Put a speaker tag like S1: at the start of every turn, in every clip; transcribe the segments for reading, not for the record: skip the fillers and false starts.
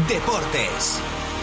S1: Deportes.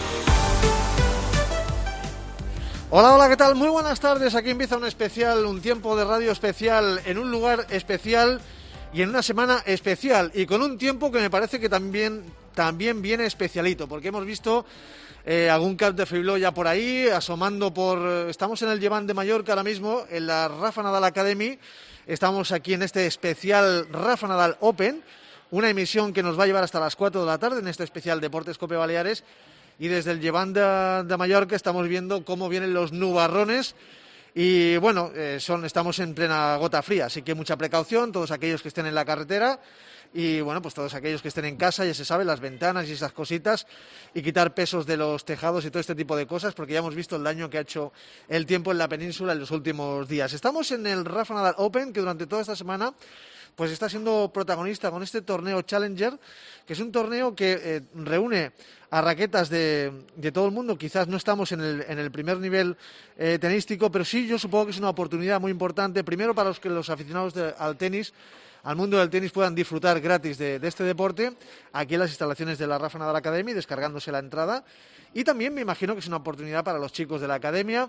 S2: Hola, ¿qué tal? Muy buenas tardes. Aquí empieza un especial, un tiempo de radio especial, en un lugar especial y en una semana especial. Y con un tiempo que me parece que también viene especialito, porque hemos visto algún Cap de Febló ya por ahí, asomando estamos en el Llevant de Mallorca ahora mismo, en la Rafa Nadal Academy. Estamos aquí en este especial Rafa Nadal Open, una emisión que nos va a llevar hasta las 4 de la tarde en este especial Deportes Cope Baleares. Y desde el Llevant de Mallorca estamos viendo cómo vienen los nubarrones y bueno, estamos en plena gota fría, así que mucha precaución, todos aquellos que estén en la carretera y bueno, pues todos aquellos que estén en casa, ya se sabe, las ventanas y esas cositas, y quitar pesos de los tejados y todo este tipo de cosas, porque ya hemos visto el daño que ha hecho el tiempo en la península en los últimos días. Estamos en el Rafa Nadal Open, que durante toda esta semana pues está siendo protagonista con este torneo Challenger, que es un torneo que reúne a raquetas de todo el mundo. Quizás no estamos en el primer nivel tenístico, pero sí, yo supongo que es una oportunidad muy importante, primero para los aficionados al tenis, al mundo del tenis, puedan disfrutar gratis de este deporte aquí en las instalaciones de la Rafa Nadal Academy, descargándose la entrada. Y también me imagino que es una oportunidad para los chicos de la academia,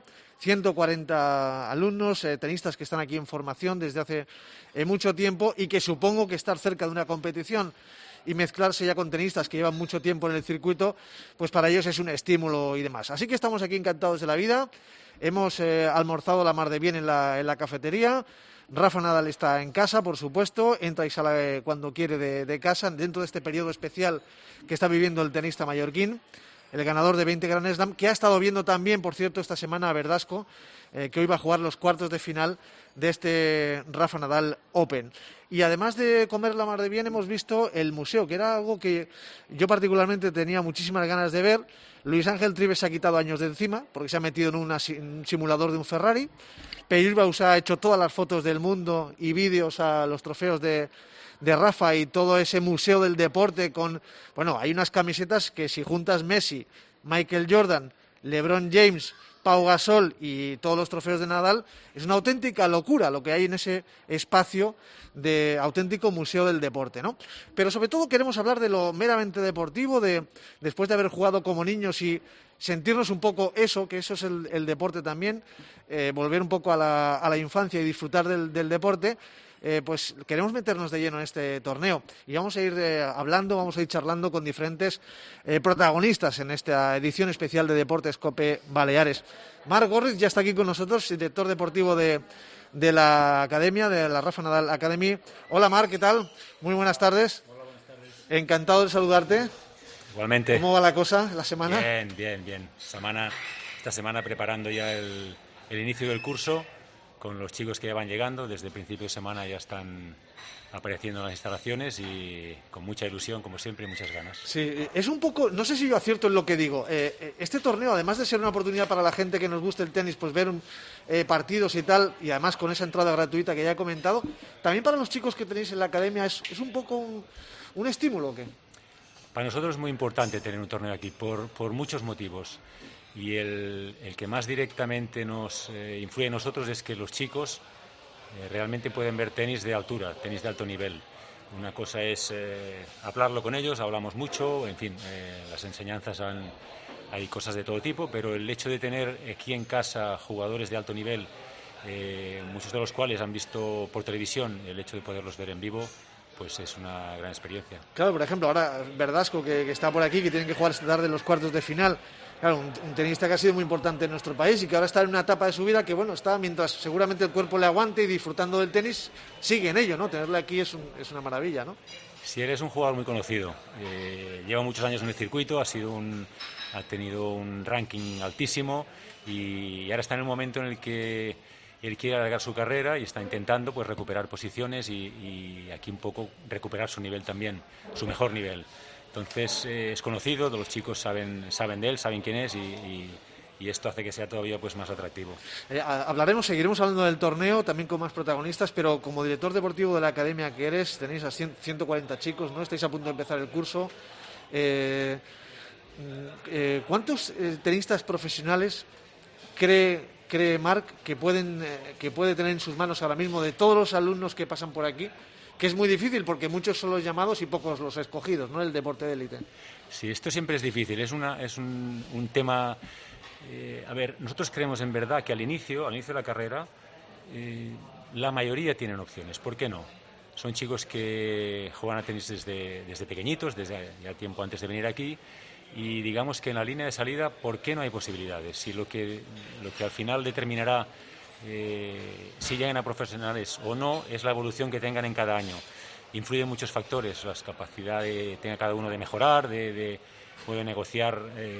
S2: 140 alumnos, tenistas que están aquí en formación desde hace mucho tiempo y que supongo que estar cerca de una competición y mezclarse ya con tenistas que llevan mucho tiempo en el circuito, pues para ellos es un estímulo y demás. Así que estamos aquí encantados de la vida, hemos almorzado la mar de bien en la cafetería. Rafa Nadal está en casa, por supuesto, entra y sale cuando quiere de casa, dentro de este periodo especial que está viviendo el tenista mallorquín, el ganador de 20 Grand Slam, que ha estado viendo también, por cierto, esta semana a Verdasco, que hoy va a jugar los cuartos de final de este Rafa Nadal Open. Y además de comer la mar de bien, hemos visto el museo, que era algo que yo particularmente tenía muchísimas ganas de ver. Luis Ángel Trives se ha quitado años de encima, porque se ha metido en un simulador de un Ferrari. Peirbaus ha hecho todas las fotos del mundo y vídeos a los trofeos de Rafa y todo ese museo del deporte bueno, hay unas camisetas que si juntas Messi, Michael Jordan, LeBron James, Pau Gasol y todos los trofeos de Nadal, es una auténtica locura lo que hay en ese espacio de auténtico museo del deporte, ¿no? Pero sobre todo queremos hablar de lo meramente deportivo, después de haber jugado como niños y sentirnos un poco que eso es el deporte también, volver un poco a la infancia y disfrutar del deporte. Pues queremos meternos de lleno en este torneo y vamos a ir vamos a ir charlando con diferentes protagonistas en esta edición especial de Deportes Cope Baleares. Marc Gorriz ya está aquí con nosotros, director deportivo de la academia, de la Rafa Nadal Academy. Hola Marc, ¿qué tal? Muy buenas tardes.
S3: Hola, buenas tardes.
S2: Encantado de saludarte.
S3: Igualmente.
S2: ¿Cómo va la cosa, la semana?
S3: Bien. Esta semana preparando ya el inicio del curso, con los chicos que ya van llegando, desde el principio de semana ya están apareciendo en las instalaciones y con mucha ilusión, como siempre, y muchas ganas.
S2: Sí, es un poco, no sé si yo acierto en lo que digo, este torneo, además de ser una oportunidad para la gente que nos guste el tenis, pues ver partidos y tal, y además con esa entrada gratuita que ya he comentado, también para los chicos que tenéis en la academia es un poco un estímulo, ¿o qué?
S3: Para nosotros es muy importante tener un torneo aquí, por muchos motivos. Y el que más directamente nos influye en nosotros es que los chicos realmente pueden ver tenis de altura, tenis de alto nivel. Una cosa es hablarlo con ellos, hablamos mucho, en fin, las enseñanzas hay cosas de todo tipo, pero el hecho de tener aquí en casa jugadores de alto nivel, muchos de los cuales han visto por televisión, el hecho de poderlos ver en vivo, pues es una gran experiencia.
S2: Claro, por ejemplo, ahora Verdasco, que está por aquí, que tienen que jugar esta tarde los cuartos de final. Claro, un tenista que ha sido muy importante en nuestro país y que ahora está en una etapa de su vida que, bueno, está mientras seguramente el cuerpo le aguante y disfrutando del tenis, sigue en ello, ¿no? Tenerle aquí es una maravilla, ¿no?
S3: Sí, él es un jugador muy conocido. Lleva muchos años en el circuito, ha tenido un ranking altísimo y ahora está en el momento en el que él quiere alargar su carrera y está intentando pues recuperar posiciones y aquí un poco recuperar su nivel también, su mejor nivel. Entonces es conocido, todos los chicos saben de él, saben quién es y esto hace que sea todavía pues más atractivo.
S2: Seguiremos hablando del torneo, también con más protagonistas, pero como director deportivo de la academia que eres, tenéis a 140 chicos, ¿no? Estáis a punto de empezar el curso. ¿Cuántos tenistas profesionales cree Marc que puede tener en sus manos ahora mismo, de todos los alumnos que pasan por aquí, que es muy difícil porque muchos son los llamados y pocos los escogidos, ¿no? El deporte de élite.
S3: Sí, esto siempre es difícil, es un tema... a ver, nosotros creemos en verdad que al inicio de la carrera, la mayoría tienen opciones. ¿Por qué no? Son chicos que juegan a tenis desde pequeñitos, desde ya tiempo antes de venir aquí, y digamos que en la línea de salida, ¿por qué no hay posibilidades? Y lo que al final determinará si llegan a profesionales o no es la evolución que tengan en cada año. Influyen muchos factores, las capacidades que tenga cada uno de mejorar, de poder negociar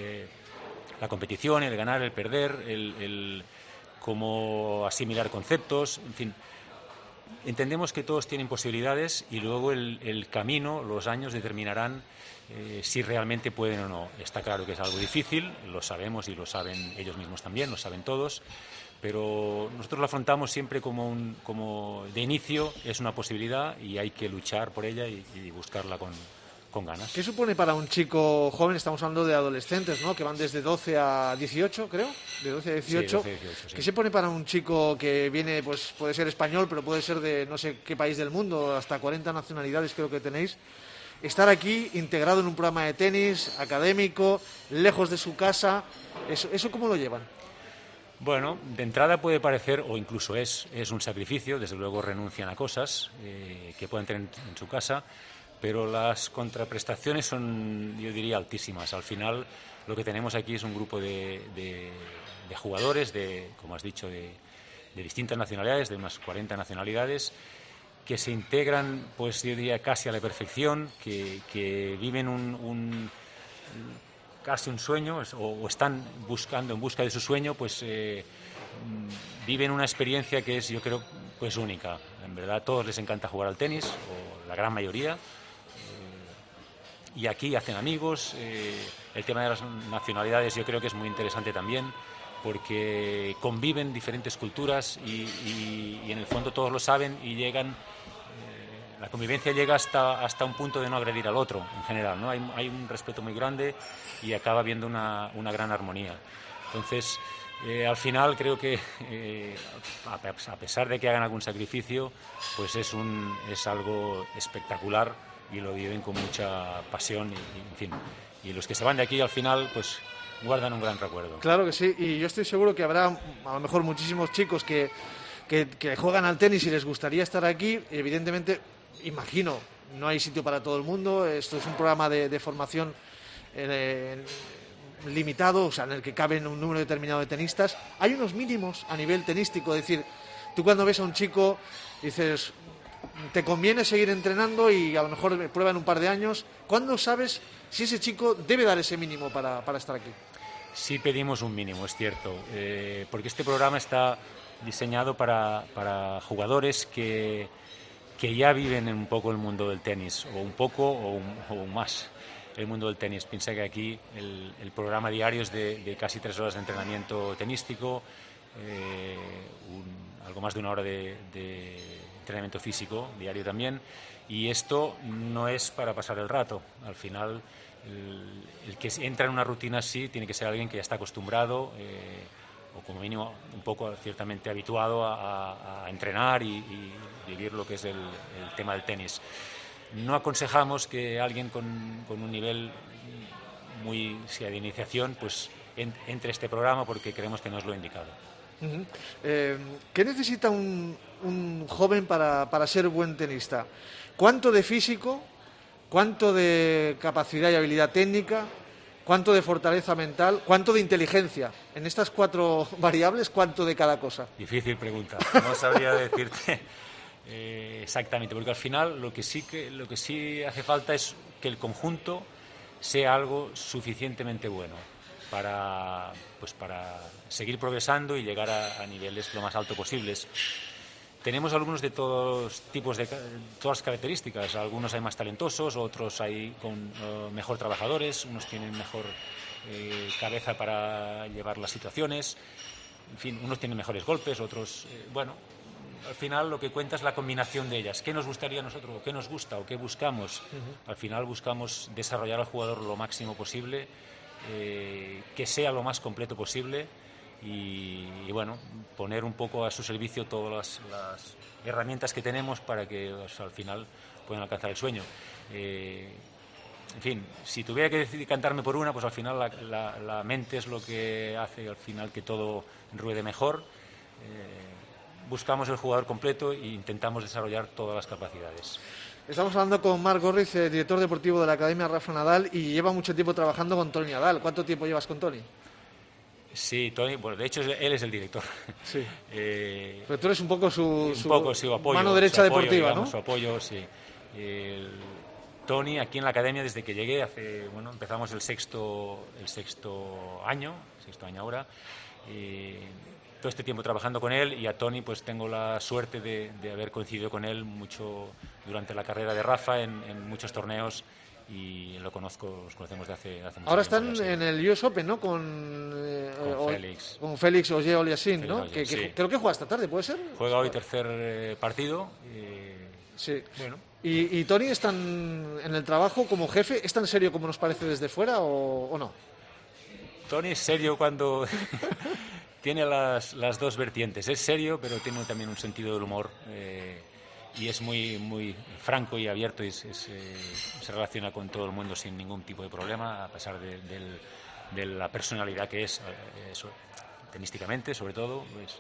S3: la competición, el ganar, el perder, el cómo asimilar conceptos, en fin. Entendemos que todos tienen posibilidades y luego el camino, los años determinarán si realmente pueden o no. Está claro que es algo difícil, lo sabemos y lo saben ellos mismos también, lo saben todos, pero nosotros lo afrontamos siempre como de inicio es una posibilidad y hay que luchar por ella y buscarla con ganas.
S2: ¿Qué supone para un chico joven? Estamos hablando de adolescentes, ¿no? Que van desde 12 a 18, creo, de 12 a 18.
S3: Sí, 12 a 18, sí.
S2: ¿Qué se pone para un chico que viene, pues puede ser español, pero puede ser de no sé qué país del mundo, hasta 40 nacionalidades creo que tenéis? Estar aquí integrado en un programa de tenis, académico, lejos de su casa, ¿eso cómo lo llevan?
S3: Bueno, de entrada puede parecer, o incluso es un sacrificio, desde luego renuncian a cosas que pueden tener en su casa, pero las contraprestaciones son, yo diría, altísimas. Al final, lo que tenemos aquí es un grupo de jugadores, como has dicho, de distintas nacionalidades, de unas 40 nacionalidades, que se integran, pues yo diría, casi a la perfección, que viven casi un sueño, o están en busca de su sueño, pues viven una experiencia que es, yo creo, pues única. En verdad, a todos les encanta jugar al tenis, o la gran mayoría. Y aquí hacen amigos. El tema de las nacionalidades yo creo que es muy interesante también, porque conviven diferentes culturas y en el fondo todos lo saben y llegan. La convivencia llega hasta un punto de no agredir al otro en general, ¿no? Hay un respeto muy grande y acaba habiendo una gran armonía. Entonces, al final creo que a pesar de que hagan algún sacrificio, pues es algo espectacular y lo viven con mucha pasión y en fin. Y los que se van de aquí al final, pues guardan un gran recuerdo.
S2: Claro que sí, y yo estoy seguro que habrá a lo mejor muchísimos chicos que juegan al tenis y les gustaría estar aquí. Evidentemente, imagino, no hay sitio para todo el mundo, esto es un programa de formación limitado, o sea, en el que caben un número determinado de tenistas. Hay unos mínimos a nivel tenístico, es decir, tú cuando ves a un chico dices, te conviene seguir entrenando y a lo mejor prueba en un par de años. ¿Cuándo sabes si ese chico debe dar ese mínimo para estar aquí?
S3: Sí pedimos un mínimo, es cierto, porque este programa está diseñado para jugadores que ya viven un poco el mundo del tenis, o un poco o más el mundo del tenis. Piensa que aquí el programa diario es de casi 3 horas de entrenamiento tenístico, algo más de 1 hora de entrenamiento físico diario también, y esto no es para pasar el rato. Al final, el que entra en una rutina así tiene que ser alguien que ya está acostumbrado, o como mínimo un poco ciertamente habituado a entrenar y vivir lo que es el tema del tenis. No aconsejamos que alguien con un nivel muy de iniciación pues entre este programa, porque creemos que no es lo indicado.
S2: Uh-huh. ¿Qué necesita un joven para ser buen tenista? ¿Cuánto de físico? ¿Cuánto de capacidad y habilidad técnica? ¿Cuánto de fortaleza mental? ¿Cuánto de inteligencia? En estas 4 variables, ¿cuánto de cada cosa?
S3: Difícil pregunta. No sabría decirte exactamente, porque al final lo que sí hace falta es que el conjunto sea algo suficientemente bueno para seguir progresando y llegar a niveles lo más alto posibles. Tenemos alumnos de todos tipos, de todas las características. Algunos hay más talentosos, otros hay con mejor trabajadores, unos tienen mejor cabeza para llevar las situaciones. En fin, unos tienen mejores golpes, otros... bueno, al final lo que cuenta es la combinación de ellas. ¿Qué nos gustaría a nosotros? ¿Qué nos gusta? ¿O qué buscamos? Al final buscamos desarrollar al jugador lo máximo posible, que sea lo más completo posible, y bueno, poner un poco a su servicio todas las herramientas que tenemos para que al final puedan alcanzar el sueño. En fin, si tuviera que decantarme por una, pues al final la mente es lo que hace al final que todo ruede mejor. Buscamos el jugador completo e intentamos desarrollar todas las capacidades.
S2: Estamos hablando con Marc Gorriz, director deportivo de la Academia Rafa Nadal, y lleva mucho tiempo trabajando con Toni Nadal. ¿Cuánto tiempo llevas con Toni?
S3: Sí, Toni, bueno, de hecho él es el director.
S2: Sí. Pero tú eres un poco su
S3: apoyo,
S2: mano derecha
S3: su apoyo,
S2: deportiva,
S3: digamos,
S2: ¿no?
S3: Su apoyo, sí. Toni, aquí en la academia, desde que llegué, empezamos el sexto año ahora, todo este tiempo trabajando con él, y a Toni pues tengo la suerte de haber coincidido con él mucho durante la carrera de Rafa en muchos torneos, y los conocemos de hace mucho tiempo.
S2: Ahora están en el US Open, ¿no?
S3: Con Félix.
S2: Con Félix Auger-Aliassime, ¿no?
S3: Sí.
S2: Creo que juega esta tarde, ¿puede ser?
S3: Juega hoy tercer partido.
S2: Sí.
S3: Bueno.
S2: ¿Y Toni está en el trabajo como jefe? ¿Es tan serio como nos parece desde fuera o no?
S3: Toni es serio cuando tiene las dos vertientes. Es serio, pero tiene también un sentido del humor. Y es muy franco y abierto, y se relaciona con todo el mundo sin ningún tipo de problema, a pesar de la personalidad que es, tenísticamente sobre todo. Pues,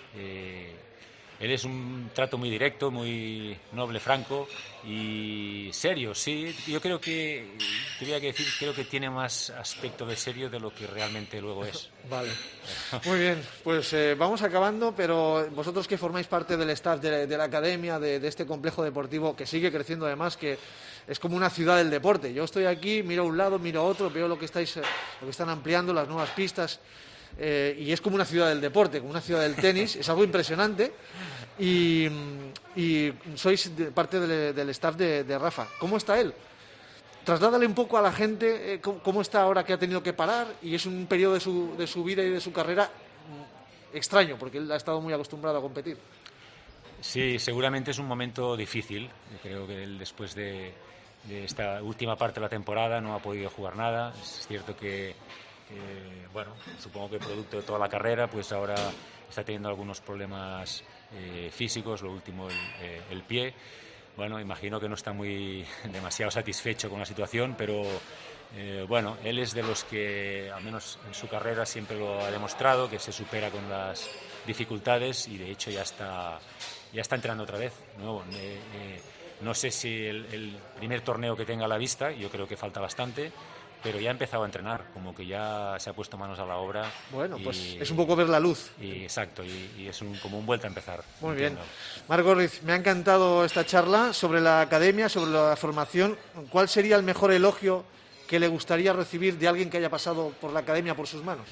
S3: él es un trato muy directo, muy noble, franco y serio, sí. Yo creo que, tuviera que decir, creo que tiene más aspecto de serio de lo que realmente luego es.
S2: Vale, muy bien, pues vamos acabando, pero vosotros que formáis parte del staff de la academia, de este complejo deportivo que sigue creciendo, además, que es como una ciudad del deporte. Yo estoy aquí, miro a un lado, miro a otro, veo lo que están ampliando, las nuevas pistas. Y es como una ciudad del deporte, como una ciudad del tenis, es algo impresionante, y sois parte del staff de Rafa. ¿Cómo está él? Trasládale un poco a la gente cómo está ahora que ha tenido que parar, y es un periodo de su vida y de su carrera extraño, porque él ha estado muy acostumbrado a competir.
S3: Sí, seguramente es un momento difícil. Yo creo que él, después de esta última parte de la temporada, no ha podido jugar nada. Es cierto que bueno, supongo que producto de toda la carrera, pues ahora está teniendo algunos problemas físicos, lo último el pie. Bueno, imagino que no está demasiado satisfecho con la situación, pero bueno, él es de los que, al menos en su carrera, siempre lo ha demostrado, que se supera con las dificultades, y de hecho ya está entrenando otra vez, ¿no? No sé si el primer torneo que tenga a la vista, yo creo que falta bastante, pero ya ha empezado a entrenar, como que ya se ha puesto manos a la obra.
S2: Bueno, pues es un poco ver la luz.
S3: Exacto, y es como un vuelta a empezar.
S2: Muy bien. Marc Gorriz, me ha encantado esta charla sobre la academia, sobre la formación. ¿Cuál sería el mejor elogio que le gustaría recibir de alguien que haya pasado por la academia por sus manos?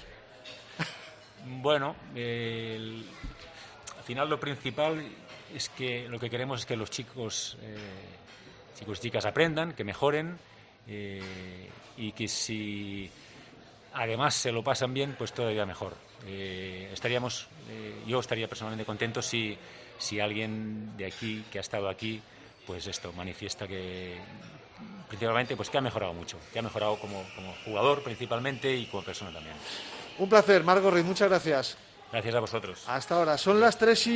S3: Bueno, al final lo principal es que lo que queremos es que los chicos y chicas aprendan, que mejoren, y que si además se lo pasan bien, pues todavía mejor. Yo estaría personalmente contento si alguien de aquí, que ha estado aquí, pues esto manifiesta que principalmente pues que ha mejorado mucho, que ha mejorado como jugador principalmente, y como persona también.
S2: Un placer, Marc Gorriz, muchas gracias.
S3: Gracias a vosotros.
S2: Hasta ahora. Son las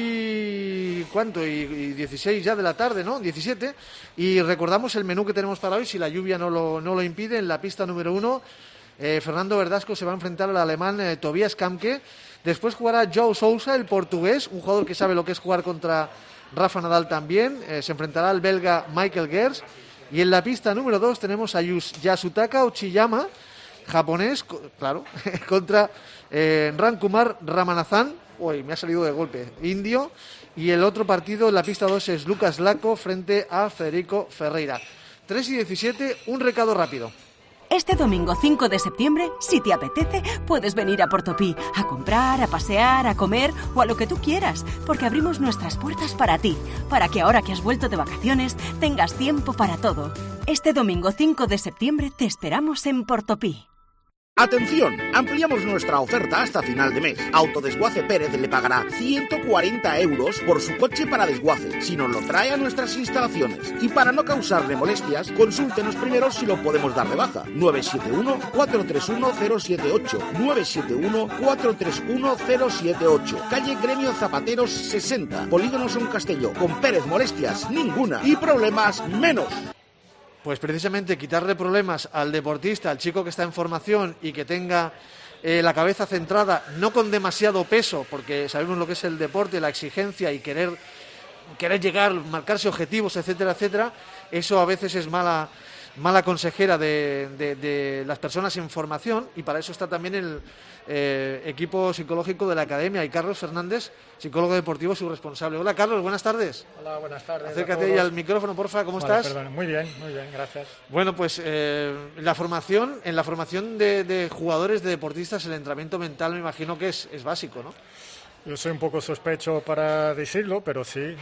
S2: 3:16 ya de la tarde, ¿no? 17. Y recordamos el menú que tenemos para hoy, si la lluvia no lo impide. En la pista número 1, Fernando Verdasco se va a enfrentar al alemán Tobias Kamke. Después jugará João Sousa, el portugués, un jugador que sabe lo que es jugar contra Rafa Nadal también. Se enfrentará al belga Michael Gers. Y en la pista número 2 tenemos a Yasutaka Uchiyama, japonés, claro, contra Rankumar Ramanathan, uy, me ha salido de golpe, indio, y el otro partido en la pista 2 es Lucas Laco frente a Federico Ferreira. 3:17, un recado rápido.
S1: Este domingo 5 de septiembre, si te apetece, puedes venir a Portopí a comprar, a pasear, a comer o a lo que tú quieras, porque abrimos nuestras puertas para ti, para que ahora que has vuelto de vacaciones tengas tiempo para todo. Este domingo 5 de septiembre te esperamos en Portopí.
S4: Atención, ampliamos nuestra oferta hasta final de mes. Autodesguace Pérez le pagará 140 euros por su coche para desguace, si nos lo trae a nuestras instalaciones. Y para no causarle molestias, consúltenos primero si lo podemos dar de baja. 971-431-078. 971-431-078. Calle Gremio Zapateros 60. Polígono Son Castelló. Con Pérez molestias ninguna y problemas menos.
S2: Pues precisamente quitarle problemas al deportista, al chico que está en formación y que tenga la cabeza centrada, no con demasiado peso, porque sabemos lo que es el deporte, la exigencia y querer llegar, marcarse objetivos, etcétera, etcétera, eso a veces es mala consejera de las personas en formación, y para eso está también el equipo psicológico de la academia, y Carlos Fernández, psicólogo deportivo, su responsable. Hola Carlos, buenas tardes.
S5: Hola, buenas tardes.
S2: Acércate ahí al micrófono, porfa, ¿cómo estás?
S5: Perdón, muy bien, gracias.
S2: Bueno, pues en la formación de jugadores, de deportistas, el entrenamiento mental me imagino que es básico, ¿no?
S5: Yo soy un poco sospecho para decirlo, pero sí,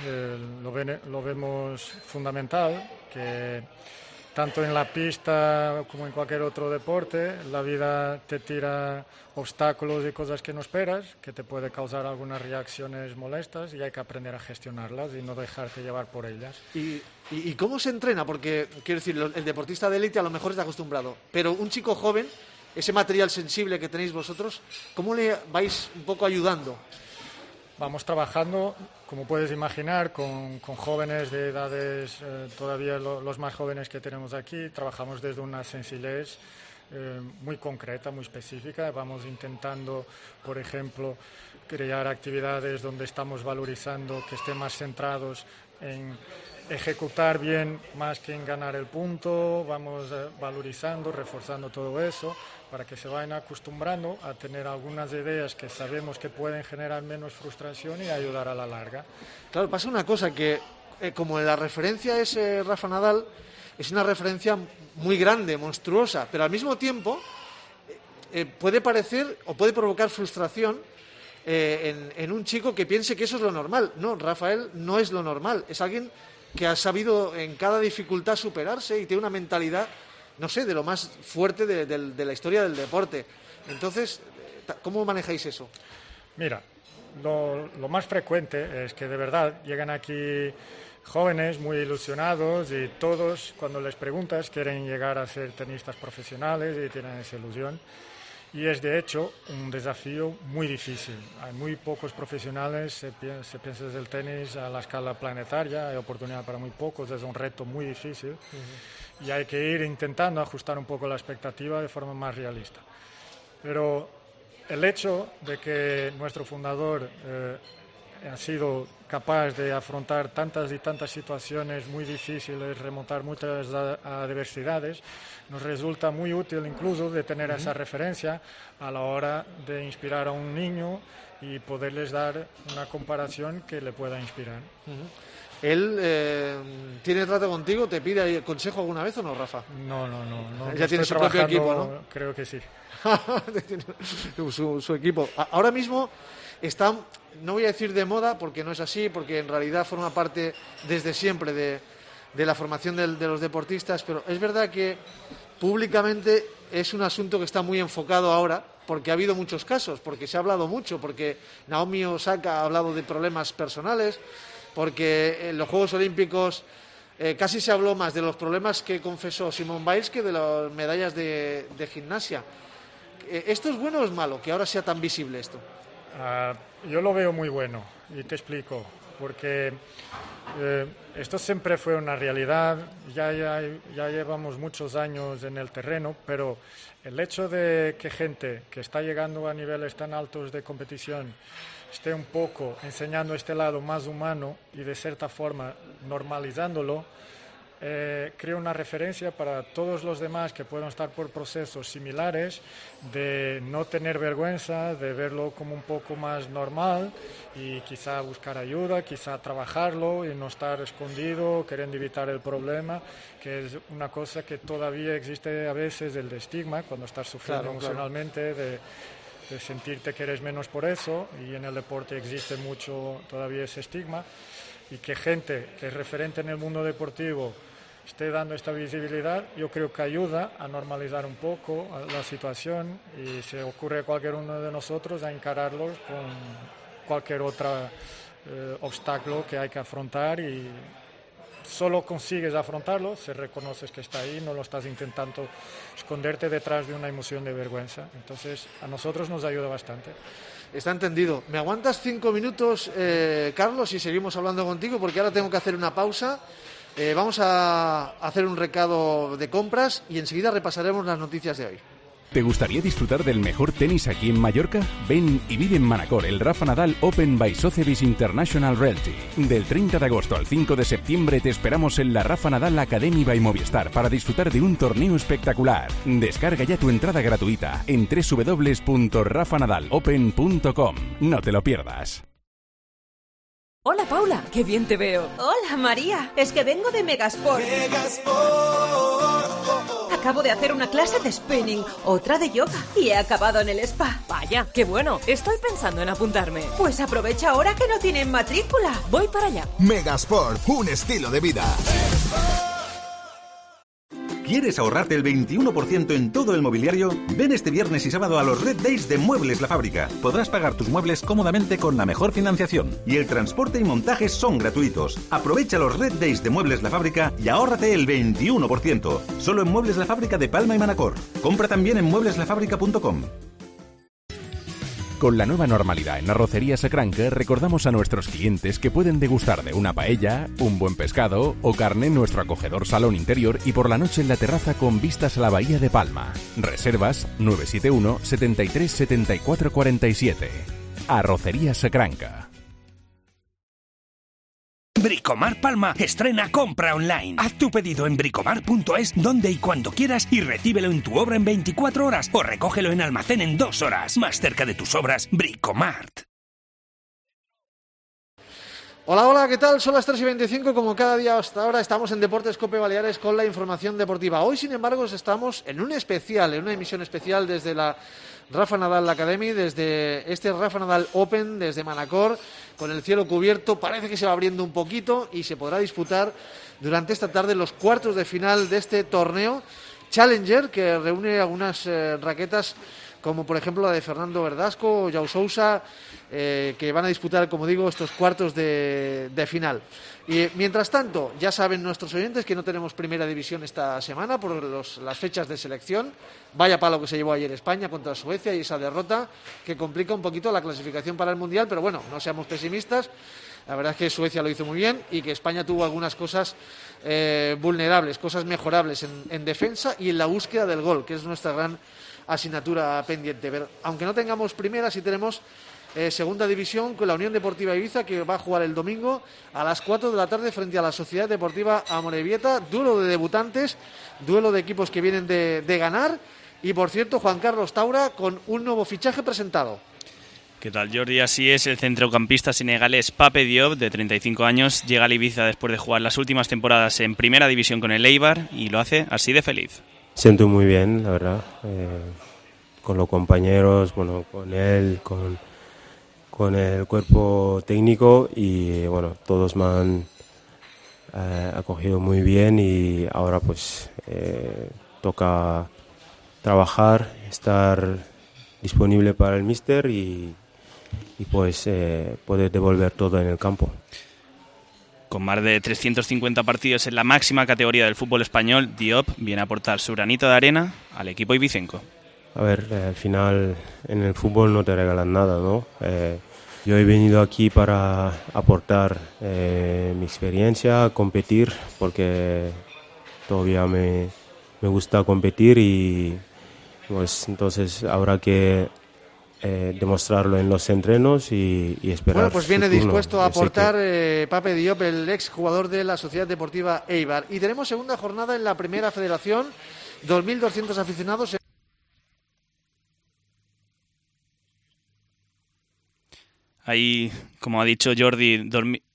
S5: lo vemos fundamental, que tanto en la pista como en cualquier otro deporte, la vida te tira obstáculos y cosas que no esperas, que te puede causar algunas reacciones molestas, y hay que aprender a gestionarlas y no dejarte llevar por ellas.
S2: ¿Y cómo se entrena? Porque, quiero decir, el deportista de élite a lo mejor está acostumbrado, pero un chico joven, ese material sensible que tenéis vosotros, ¿cómo le vais un poco ayudando?
S5: Vamos trabajando, como puedes imaginar, con jóvenes de edades, todavía los más jóvenes que tenemos aquí. Trabajamos desde una sencillez muy concreta, muy específica. Vamos intentando, por ejemplo, crear actividades donde estamos valorizando que estén más centrados en ejecutar bien más que en ganar el punto. Vamos valorizando, reforzando todo eso para que se vayan acostumbrando a tener algunas ideas que sabemos que pueden generar menos frustración y ayudar a la larga.
S2: Claro, pasa una cosa que como la referencia es Rafa Nadal, es una referencia muy grande, monstruosa, pero al mismo tiempo puede parecer o puede provocar frustración en un chico que piense que eso es lo normal. No, Rafael no es lo normal, es alguien que ha sabido en cada dificultad superarse y tiene una mentalidad, no sé, de lo más fuerte de la historia del deporte. Entonces, ¿cómo manejáis eso?
S5: Mira, lo más frecuente es que de verdad llegan aquí jóvenes muy ilusionados y todos, cuando les preguntas, quieren llegar a ser tenistas profesionales y tienen esa ilusión. Y es, de hecho, un desafío muy difícil. Hay muy pocos profesionales, se piensa desde el tenis a la escala planetaria, hay oportunidad para muy pocos, es un reto muy difícil. Uh-huh. Y hay que ir intentando ajustar un poco la expectativa de forma más realista. Pero el hecho de que nuestro fundador ha sido capaz de afrontar tantas y tantas situaciones muy difíciles, remontar muchas adversidades, nos resulta muy útil incluso de tener esa referencia a la hora de inspirar a un niño y poderles dar una comparación que le pueda inspirar.
S2: ¿Él tiene trato contigo? ¿Te pide consejo alguna vez o no, Rafa?
S5: No.
S2: Ya tiene su propio equipo, ¿no?
S5: Creo que sí.
S2: su equipo. Ahora mismo está, no voy a decir de moda, porque no es así, porque en realidad forma parte desde siempre de la formación de los deportistas, pero es verdad que públicamente es un asunto que está muy enfocado ahora, porque ha habido muchos casos, porque se ha hablado mucho, porque Naomi Osaka ha hablado de problemas personales, porque en los Juegos Olímpicos casi se habló más de los problemas que confesó Simone Biles que de las medallas de gimnasia. ¿Esto es bueno o es malo, que ahora sea tan visible esto?
S5: Yo lo veo muy bueno, y te explico, porque esto siempre fue una realidad, ya llevamos muchos años en el terreno, pero el hecho de que gente que está llegando a niveles tan altos de competición esté un poco enseñando este lado más humano y de cierta forma normalizándolo, crea una referencia para todos los demás que puedan estar por procesos similares, de no tener vergüenza, de verlo como un poco más normal y quizá buscar ayuda, quizá trabajarlo y no estar escondido, queriendo evitar el problema, que es una cosa que todavía existe a veces, el estigma, cuando estás sufriendo emocionalmente, de sentirte que eres menos por eso, y en el deporte existe mucho todavía ese estigma, y que gente que es referente en el mundo deportivo esté dando esta visibilidad, yo creo que ayuda a normalizar un poco la situación y se ocurre a cualquier uno de nosotros a encararlo con cualquier otro obstáculo que hay que afrontar, y solo consigues afrontarlo si reconoces que está ahí, no lo estás intentando esconderte detrás de una emoción de vergüenza. Entonces, a nosotros nos ayuda bastante.
S2: Está entendido. ¿Me aguantas 5 minutos, Carlos, y seguimos hablando contigo? Porque ahora tengo que hacer una pausa. Vamos a hacer un recado de compras y enseguida repasaremos las noticias de hoy.
S6: ¿Te gustaría disfrutar del mejor tenis aquí en Mallorca? Ven y vive en Manacor el Rafa Nadal Open by Sotheby's International Realty. Del 30 de agosto al 5 de septiembre te esperamos en la Rafa Nadal Academy by Movistar para disfrutar de un torneo espectacular. Descarga ya tu entrada gratuita en www.rafanadalopen.com. No te lo pierdas.
S7: Hola Paula, qué bien te veo.
S8: Hola María, es que vengo de Megasport. Acabo de hacer una clase de spinning, otra de yoga y he acabado en el spa.
S7: Vaya, qué bueno, estoy pensando en apuntarme.
S8: Pues aprovecha ahora que no tienen matrícula.
S7: Voy para allá.
S9: Megasport, un estilo de vida.
S10: ¿Quieres ahorrarte el 21% en todo el mobiliario? Ven este viernes y sábado a los Red Days de Muebles La Fábrica. Podrás pagar tus muebles cómodamente con la mejor financiación. Y el transporte y montaje son gratuitos. Aprovecha los Red Days de Muebles La Fábrica y ahórrate el 21%. Solo en Muebles La Fábrica de Palma y Manacor. Compra también en muebleslafábrica.com.
S6: Con la nueva normalidad en Arrocería Sacranca, recordamos a nuestros clientes que pueden degustar de una paella, un buen pescado o carne en nuestro acogedor salón interior y por la noche en la terraza con vistas a la bahía de Palma. Reservas 971 73 74 47. Arrocería Sacranca.
S11: Bricomar Palma estrena compra online. Haz tu pedido en bricomar.es donde y cuando quieras y recíbelo en tu obra en 24 horas o recógelo en almacén en 2 horas. Más cerca de tus obras, Bricomart.
S2: Hola, hola, ¿qué tal? Son las 3:25, como cada día hasta ahora estamos en Deportes Cope Baleares con la información deportiva. Hoy, sin embargo, estamos en una emisión especial desde la Rafa Nadal Academy, desde este Rafa Nadal Open, desde Manacor, con el cielo cubierto. Parece que se va abriendo un poquito y se podrá disputar durante esta tarde los cuartos de final de este torneo Challenger, que reúne algunas raquetas como por ejemplo la de Fernando Verdasco o Joao Sousa, que van a disputar, como digo, estos cuartos de final. Y mientras tanto, ya saben nuestros oyentes que no tenemos primera división esta semana por las fechas de selección. Vaya palo que se llevó ayer España contra Suecia y esa derrota que complica un poquito la clasificación para el Mundial, pero bueno, no seamos pesimistas. La verdad es que Suecia lo hizo muy bien y que España tuvo algunas cosas vulnerables, cosas mejorables en defensa y en la búsqueda del gol, que es nuestra gran asignatura pendiente. Pero aunque no tengamos primera, sí tenemos segunda división con la Unión Deportiva Ibiza, que va a jugar el domingo a las 4 de la tarde frente a la Sociedad Deportiva Amorebieta. Duelo de debutantes, duelo de equipos que vienen de ganar. Y por cierto, Juan Carlos Taura con un nuevo fichaje presentado.
S12: ¿Qué tal, Jordi? Así es, el centrocampista senegalés Pape Diop, de 35 años, llega al Ibiza después de jugar las últimas temporadas en Primera División con el Eibar y lo hace así de feliz.
S13: Siento muy bien, la verdad, con los compañeros, bueno, con él, con el cuerpo técnico y bueno, todos me han acogido muy bien y ahora pues toca trabajar, estar disponible para el míster y pues poder devolver todo en el campo.
S12: Con más de 350 partidos en la máxima categoría del fútbol español, Diop viene a aportar su granito de arena al equipo ibicenco.
S13: A ver, al final en el fútbol no te regalan nada, ¿no? Yo he venido aquí para aportar mi experiencia, competir, porque todavía me gusta competir y pues entonces habrá que demostrarlo en los entrenos y esperar.
S2: Bueno, pues viene dispuesto a aportar Pape Diop, el ex jugador de la Sociedad Deportiva Eibar. Y tenemos segunda jornada en la Primera Federación, 2.200 aficionados.
S12: Hay, como ha dicho Jordi,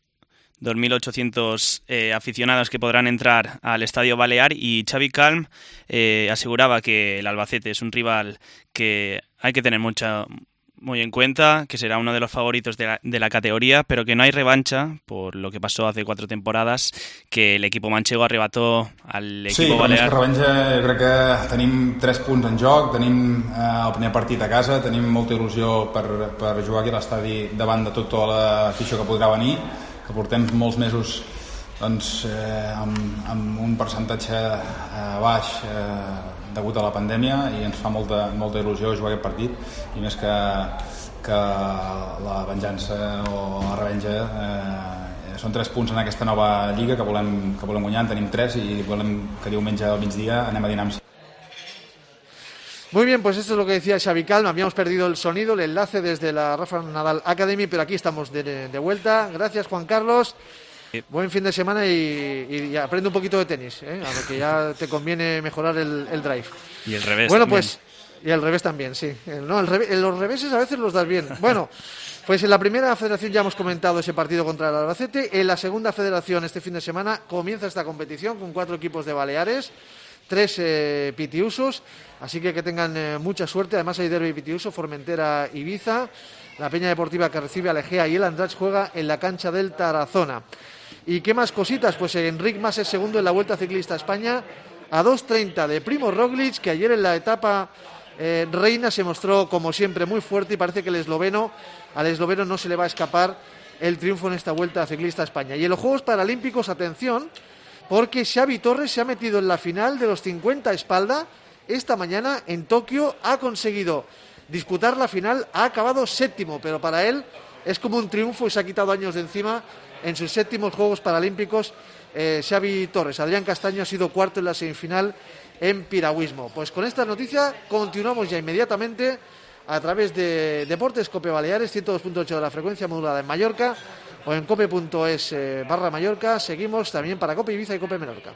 S12: 2.800 aficionados que podrán entrar al Estadio Balear y Xavi Calm aseguraba que el Albacete es un rival que hay que tener mucha muy en cuenta, que será uno de los favoritos de la categoría, pero que no hay revancha por lo que pasó hace 4 temporadas, que el equipo manchego arrebató al equipo balear.
S14: Sí, però més que revanxa, jo crec que tenim 3 punts en joc, tenim el primer partit a casa, tenim molta il·lusió per jugar aquí a l'estadi davant de tota l'afició que podrà venir, que portem molts mesos doncs, amb un percentatge baix degut a la pandèmia, i ens fa molta il·lusió jugar aquest partit, i més que la venjança o la revenja són 3 punts en aquesta nova lliga que volem guanyar. En tenim 3 i volem que diumenge al migdia anem a dinar amb.
S2: Muy bien, pues esto es lo que decía Xavi Calma. Habíamos perdido el sonido, el enlace desde la Rafa Nadal Academy, pero aquí estamos de vuelta. Gracias, Juan Carlos. Buen fin de semana y aprende un poquito de tenis, a lo que ya te conviene mejorar el drive.
S12: Y el revés.
S2: Bueno,
S12: también.
S2: pues, y el revés también, sí. No, los reveses a veces los das bien. Bueno, pues en la primera federación ya hemos comentado ese partido contra el Albacete. En la segunda federación este fin de semana comienza esta competición con 4 equipos de Baleares, 3 pitiusos, así que tengan mucha suerte. Además hay derbi pitiuso, Formentera, Ibiza. La Peña Deportiva que recibe al Egea y el Andratx juega en la cancha del Tarazona. ¿Y qué más cositas? Pues Enric Mas es segundo en la Vuelta Ciclista a España a 2:30 de Primož Roglič, que ayer en la etapa reina se mostró como siempre muy fuerte, y parece que al esloveno no se le va a escapar el triunfo en esta Vuelta Ciclista a España. Y en los Juegos Paralímpicos, atención, porque Xavi Torres se ha metido en la final de los 50 espalda esta mañana en Tokio, ha conseguido disputar la final, ha acabado 7º, pero para él es como un triunfo y se ha quitado años de encima en sus 7º Juegos Paralímpicos. Xavi Torres. Adrián Castaño ha sido 4º en la semifinal en piragüismo. Pues con esta noticia continuamos ya inmediatamente a través de Deportes Cope Baleares, 102.8 de la frecuencia modulada en Mallorca, o en cope.es/Mallorca. Seguimos también para Cope Ibiza y Cope Menorca.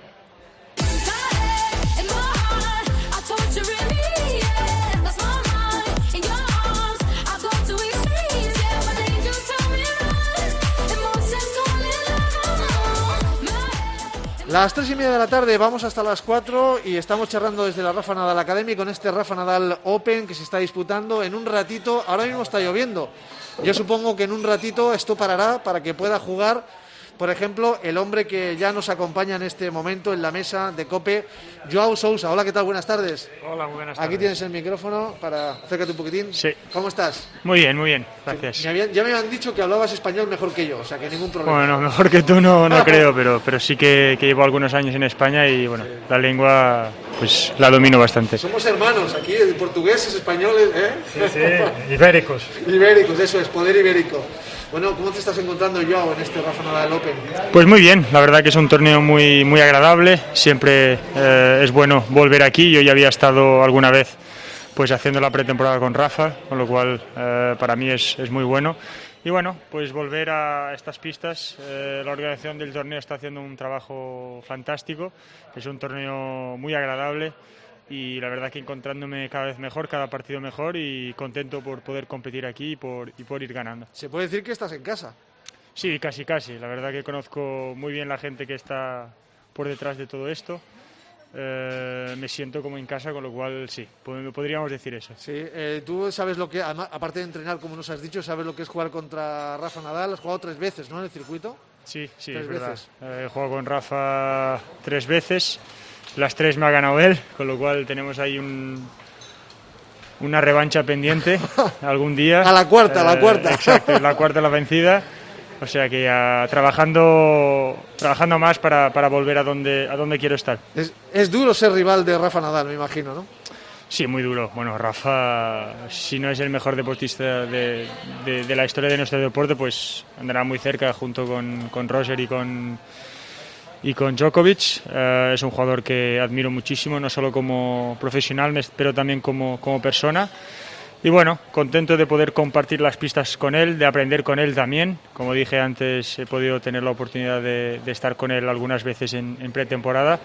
S2: Las 3:30 de la tarde, vamos hasta las 4 y estamos charlando desde la Rafa Nadal Academy con este Rafa Nadal Open que se está disputando en un ratito. Ahora mismo está lloviendo. Yo supongo que en un ratito esto parará para que pueda jugar, por ejemplo, el hombre que ya nos acompaña en este momento en la mesa de COPE, Joao Sousa. Hola, ¿qué tal? Buenas tardes.
S15: Hola, muy buenas tardes.
S2: Aquí tienes el micrófono para acércate un poquitín.
S15: Sí.
S2: ¿Cómo estás?
S15: Muy bien, gracias.
S2: Ya me habían dicho que hablabas español mejor que yo, o sea que ningún problema.
S15: Bueno, mejor que tú no creo, pero sí que llevo algunos años en España y bueno, la lengua pues la domino bastante.
S2: Somos hermanos aquí, el portugués, españoles,
S15: Sí, ibéricos.
S2: Ibéricos, eso es, poder ibérico. Bueno, ¿cómo te estás encontrando, Joao, en este Rafa Nadal Open?
S15: Pues muy bien, la verdad que es un torneo muy agradable. Siempre es bueno volver aquí. Yo ya había estado alguna vez pues haciendo la pretemporada con Rafa, con lo cual para mí es muy bueno. Y bueno, pues volver a estas pistas. La organización del torneo está haciendo un trabajo fantástico. Es un torneo muy agradable. Y la verdad que encontrándome cada vez mejor, cada partido mejor, y contento por poder competir aquí y por ir ganando.
S2: ¿Se puede decir que estás en casa?
S15: Sí, casi. La verdad que conozco muy bien la gente que está por detrás de todo esto. Me siento como en casa, con lo cual sí, podríamos decir eso.
S2: Sí, tú sabes lo que, aparte de entrenar, como nos has dicho, sabes lo que es jugar contra Rafa Nadal. Has jugado 3 veces, ¿no?, en el circuito.
S15: Sí,
S2: ¿3
S15: es verdad.
S2: veces?
S15: He jugado con Rafa 3 veces. Las 3 me ha ganado él, con lo cual tenemos ahí una revancha pendiente algún día.
S2: A la cuarta.
S15: Exacto, la cuarta la vencida. O sea que ya trabajando más para volver a donde quiero estar.
S2: Es duro ser rival de Rafa Nadal, me imagino, ¿no?
S15: Sí, muy duro. Bueno, Rafa, si no es el mejor deportista de la historia de nuestro deporte, pues andará muy cerca junto con Roger y con Djokovic. Es un jugador que admiro muchísimo, no solo como profesional, pero también como persona. Y bueno, contento de poder compartir las pistas con él, de aprender con él también. Como dije antes, he podido tener la oportunidad de estar con él algunas veces en pretemporada.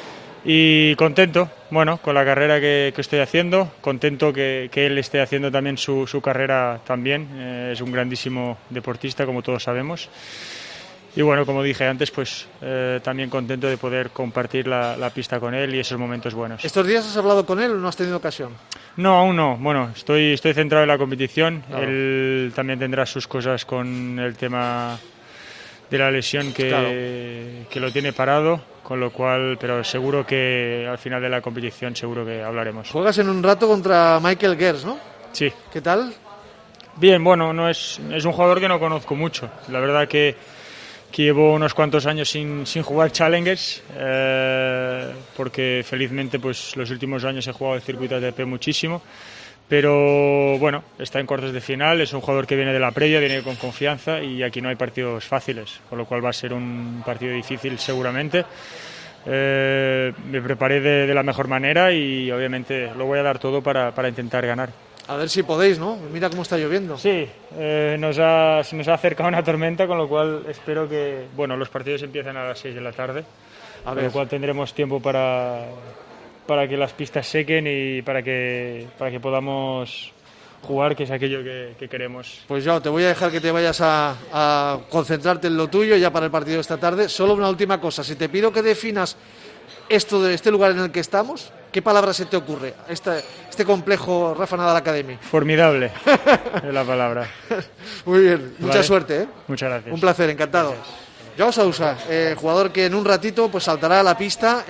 S15: Y contento, bueno, con la carrera que estoy haciendo. Contento que él esté haciendo también su carrera también. Es un grandísimo deportista, como todos sabemos. bueno, como dije antes, pues también contento de poder compartir la pista con él y esos momentos buenos.
S2: ¿Estos días has hablado con él o no has tenido ocasión?
S15: No, aún no. Bueno, estoy centrado en la competición.
S2: Claro.
S15: Él también tendrá sus cosas con el tema de la lesión que lo tiene parado, con lo cual, pero seguro que al final de la competición seguro que hablaremos.
S2: Juegas en un rato contra Michael Gers, ¿no?
S15: Sí.
S2: ¿Qué tal?
S15: Bien, bueno, no es un jugador que no conozco mucho. La verdad que llevo unos cuantos años sin jugar Challengers, porque felizmente pues los últimos años he jugado el circuito ATP muchísimo, pero bueno, está en cuartos de final, es un jugador que viene de la previa, viene con confianza y aquí no hay partidos fáciles, con lo cual va a ser un partido difícil seguramente. Me preparé de la mejor manera y obviamente lo voy a dar todo para intentar ganar.
S2: A ver si podéis, ¿no? Mira cómo está lloviendo.
S15: Sí, se nos ha acercado una tormenta, con lo cual espero que... Bueno, los partidos empiezan a las 6 de la tarde, con lo cual tendremos tiempo para que las pistas sequen y para que podamos jugar, que es aquello que queremos.
S2: Pues ya te voy a dejar que te vayas a concentrarte en lo tuyo ya para el partido de esta tarde. Solo una última cosa, si te pido que definas esto de este lugar en el que estamos, ¿qué palabra se te ocurre? Este complejo Rafa Nadal Academy.
S15: Formidable es la palabra.
S2: Muy bien, mucha
S15: ¿Vale?
S2: suerte, ¿eh?
S15: Muchas gracias.
S2: Un placer, encantado.
S15: Gracias.
S2: Joao Sousa, jugador que en un ratito pues saltará a la pista.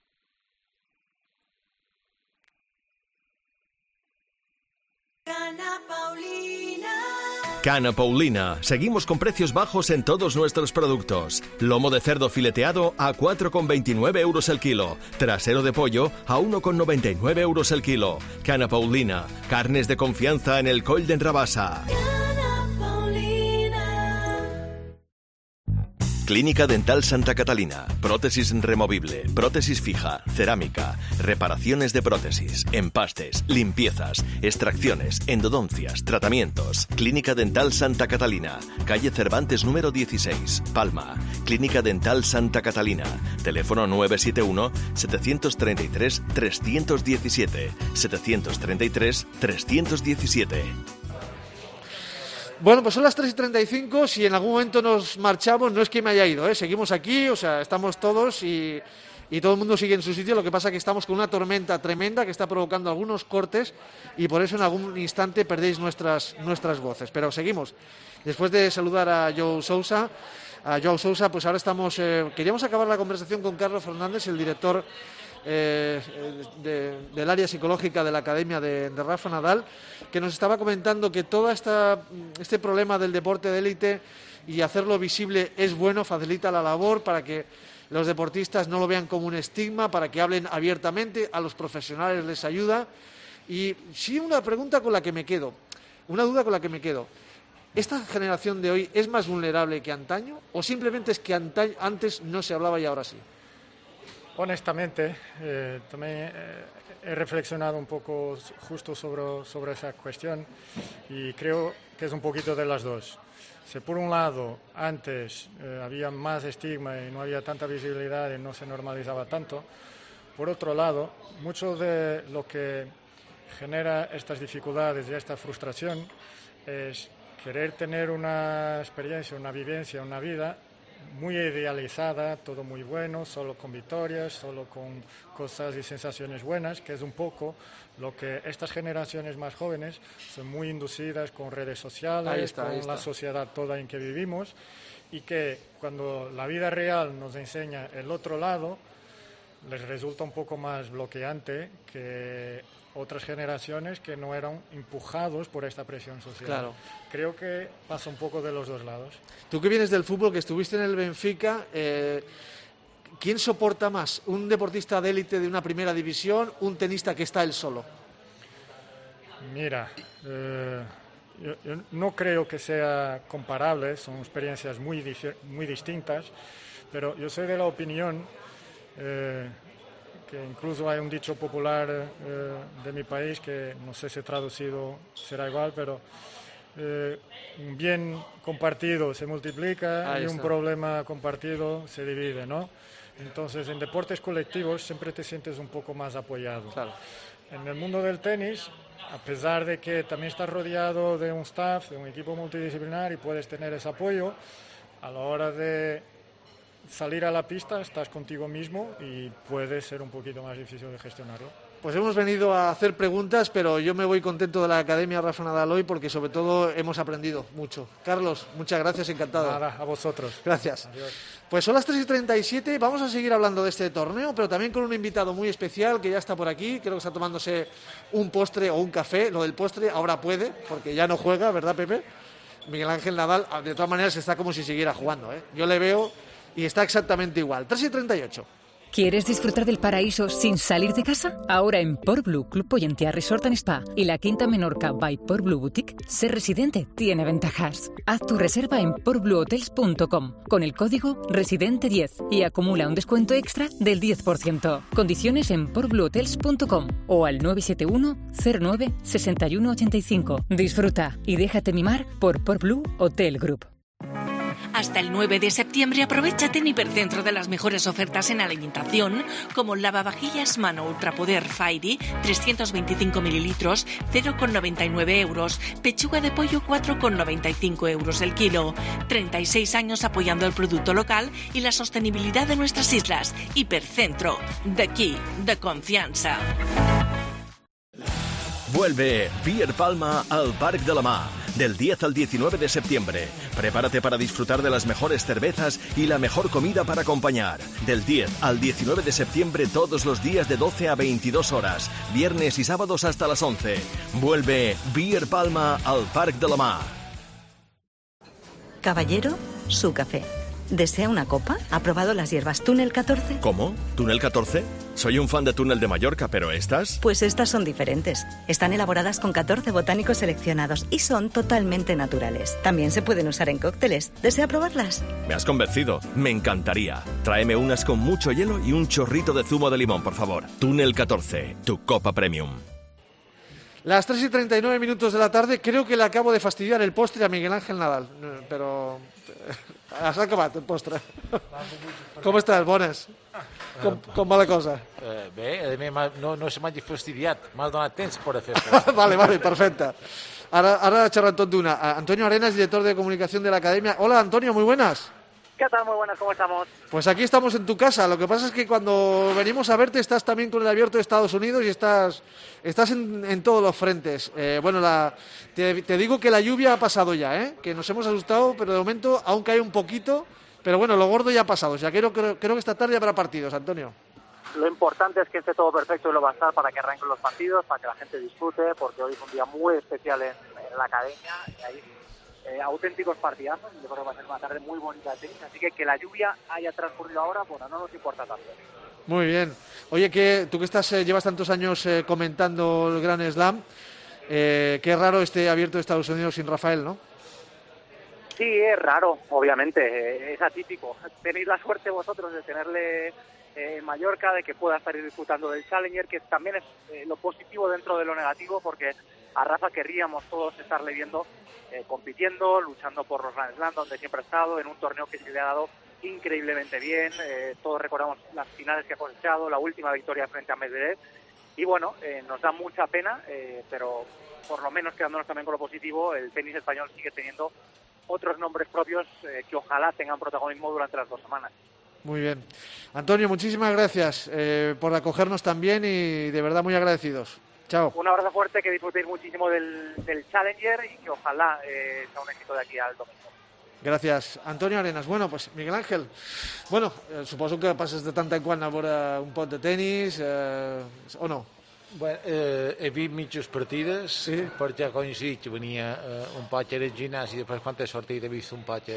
S16: Cana Paulina. Seguimos con precios bajos en todos nuestros productos. Lomo de cerdo fileteado a 4,29 euros el kilo. Trasero de pollo a 1,99 euros el kilo. Cana Paulina. Carnes de confianza en el Coll d'en Rabassa. Clínica Dental Santa Catalina. Prótesis removible, prótesis fija, cerámica, reparaciones de prótesis, empastes, limpiezas, extracciones, endodoncias, tratamientos. Clínica Dental Santa Catalina. Calle Cervantes número 16, Palma. Clínica Dental Santa Catalina. Teléfono 971-733-317. 733-317.
S2: Bueno, pues son las 3:35, si en algún momento nos marchamos, no es que me haya ido, seguimos aquí, o sea, estamos todos y todo el mundo sigue en su sitio, lo que pasa es que estamos con una tormenta tremenda que está provocando algunos cortes y por eso en algún instante perdéis nuestras voces, pero seguimos. Después de saludar a Joao Sousa, pues ahora queríamos acabar la conversación con Carlos Fernández, el director del área psicológica de la Academia de Rafa Nadal, que nos estaba comentando que todo este problema del deporte de élite y hacerlo visible es bueno, facilita la labor para que los deportistas no lo vean como un estigma, para que hablen abiertamente, a los profesionales les ayuda. Y sí, una pregunta con la que me quedo, una duda con la que me quedo. ¿Esta generación de hoy es más vulnerable que antaño o simplemente es que antes no se hablaba y ahora sí?
S5: Honestamente, también he reflexionado un poco justo sobre esa cuestión y creo que es un poquito de las dos. Si por un lado antes había más estigma y no había tanta visibilidad y no se normalizaba tanto, por otro lado, mucho de lo que genera estas dificultades y esta frustración es querer tener una experiencia, una vivencia, una vida muy idealizada, todo muy bueno, solo con victorias, solo con cosas y sensaciones buenas, que es un poco lo que estas generaciones más jóvenes son muy inducidas con redes sociales, con la sociedad toda en que vivimos, y que cuando la vida real nos enseña el otro lado, les resulta un poco más bloqueante que otras generaciones que no eran empujados por esta presión social.
S2: Claro.
S5: Creo que pasa un poco de los dos lados.
S2: Tú que vienes del fútbol, que estuviste en el Benfica, ¿quién soporta más? ¿Un deportista de élite de una primera división, un tenista que está él solo?
S5: Mira, yo no creo que sea comparable, son experiencias muy distintas, pero yo soy de la opinión que incluso hay un dicho popular de mi país que no sé si traducido será igual, pero un bien compartido se multiplica y un problema compartido se divide, ¿no? Entonces, en deportes colectivos siempre te sientes un poco más apoyado.
S2: Claro.
S5: En el mundo del tenis, a pesar de que también estás rodeado de un staff, de un equipo multidisciplinar y puedes tener ese apoyo, a la hora de salir a la pista estás contigo mismo y puede ser un poquito más difícil de gestionarlo.
S2: Pues hemos venido a hacer preguntas, pero yo me voy contento de la Academia Rafa Nadal hoy porque sobre todo hemos aprendido mucho. Carlos, muchas gracias, encantado.
S5: Nada, a vosotros.
S2: Gracias.
S5: Adiós.
S2: Pues son las 3:37, vamos a seguir hablando de este torneo, pero también con un invitado muy especial que ya está por aquí, creo que está tomándose un postre o un café. Lo del postre ahora puede, porque ya no juega, ¿verdad, Pepe? Miguel Ángel Nadal, de todas maneras, está como si siguiera jugando, ¿eh? Yo le veo y está exactamente igual. 3:38.
S17: ¿Quieres disfrutar del paraíso sin salir de casa? Ahora en Port Blue, Club Poyentia Resort and Spa y la Quinta Menorca by Port Blue Boutique, ser residente tiene ventajas. Haz tu reserva en portbluehotels.com con el código RESIDENTE10 y acumula un descuento extra del 10%. Condiciones en portbluehotels.com o al 971 09 61 85. Disfruta y déjate mimar por Port Blue Hotel Group.
S18: Hasta el 9 de septiembre aprovéchate en Hipercentro de las mejores ofertas en alimentación, como lavavajillas Mano Ultrapoder Fairy, 325 mililitros, 0,99 euros, pechuga de pollo 4,95 euros el kilo. 36 años apoyando el producto local y la sostenibilidad de nuestras islas. Hipercentro, d'aquí, de confianza.
S16: Vuelve Beer Palma al Parc de la Mar, del 10 al 19 de septiembre. Prepárate para disfrutar de las mejores cervezas y la mejor comida para acompañar. Del 10 al 19 de septiembre todos los días de 12 a 22 horas, viernes y sábados hasta las 11. Vuelve Beer Palma al Parc de la Mar.
S19: Caballero, su café. ¿Desea una copa? ¿Ha probado las hierbas Túnel 14?
S16: ¿Cómo? ¿Túnel 14? Soy un fan de Túnel de Mallorca, pero ¿estas?
S19: Pues estas son diferentes. Están elaboradas con 14 botánicos seleccionados y son totalmente naturales. También se pueden usar en cócteles. ¿Desea probarlas?
S16: Me has convencido. Me encantaría. Tráeme unas con mucho hielo y un chorrito de zumo de limón, por favor. Túnel 14, tu copa premium.
S2: Las 3:39 de la tarde, creo que le acabo de fastidiar el postre a Miguel Ángel Nadal, però has acabat el postre. Com estàs? Bones? Com va la cosa?
S20: Bé, a mi no se m'ha fastidiat, m'ha donat temps per fer postre.
S2: Vale, perfecte. Ahora charlan tot d'una. Antonio Arenas, director de comunicación de la Academia. Hola, Antonio, muy buenas.
S21: ¿Qué tal? Muy buenas, ¿cómo estamos?
S2: Pues aquí estamos en tu casa. Lo que pasa es que cuando venimos a verte estás también con el Abierto de Estados Unidos y estás en todos los frentes. Te digo que la lluvia ha pasado ya, que nos hemos asustado, pero de momento aún cae un poquito. Pero bueno, lo gordo ya ha pasado. O sea, creo que esta tarde habrá partidos, Antonio.
S21: Lo importante es que esté todo perfecto y lo va a estar para que arranquen los partidos, para que la gente disfrute, porque hoy es un día muy especial en la Academia y ahí auténticos partidazos. Yo creo que va a ser una tarde muy bonita de tenis, así que la lluvia haya transcurrido ahora, bueno, no nos importa tanto.
S2: Muy bien. Oye, tú que llevas tantos años comentando el Grand Slam, qué raro este Abierto de Estados Unidos sin Rafael, ¿no?
S21: Sí, es raro, obviamente, es atípico. Tenéis la suerte vosotros de tenerle en Mallorca, de que pueda estar disfrutando del Challenger, que también es lo positivo dentro de lo negativo, porque a Rafa querríamos todos estarle viendo compitiendo, luchando por los Grand Slam, donde siempre ha estado, en un torneo que se le ha dado increíblemente bien. Todos recordamos las finales que ha cosechado, la última victoria frente a Medvedev, y bueno, nos da mucha pena, pero por lo menos quedándonos también con lo positivo, el tenis español sigue teniendo otros nombres propios que ojalá tengan protagonismo durante las 2 semanas.
S2: Muy bien. Antonio, muchísimas gracias por acogernos también y de verdad muy agradecidos. Chao.
S21: Un abrazo fuerte, que disfrutéis muchísimo del Challenger y que ojalá sea un éxito de aquí al domingo.
S2: Gracias, Antonio Arenas. Bueno, pues Miguel Ángel, suposo que passes de tant en quant a veure un pot de tenis, o no?
S20: Bueno, he vist mitges partides, sí, perquè coincidit que venia un poc al gimnàs i després quan he sortit he vist un poc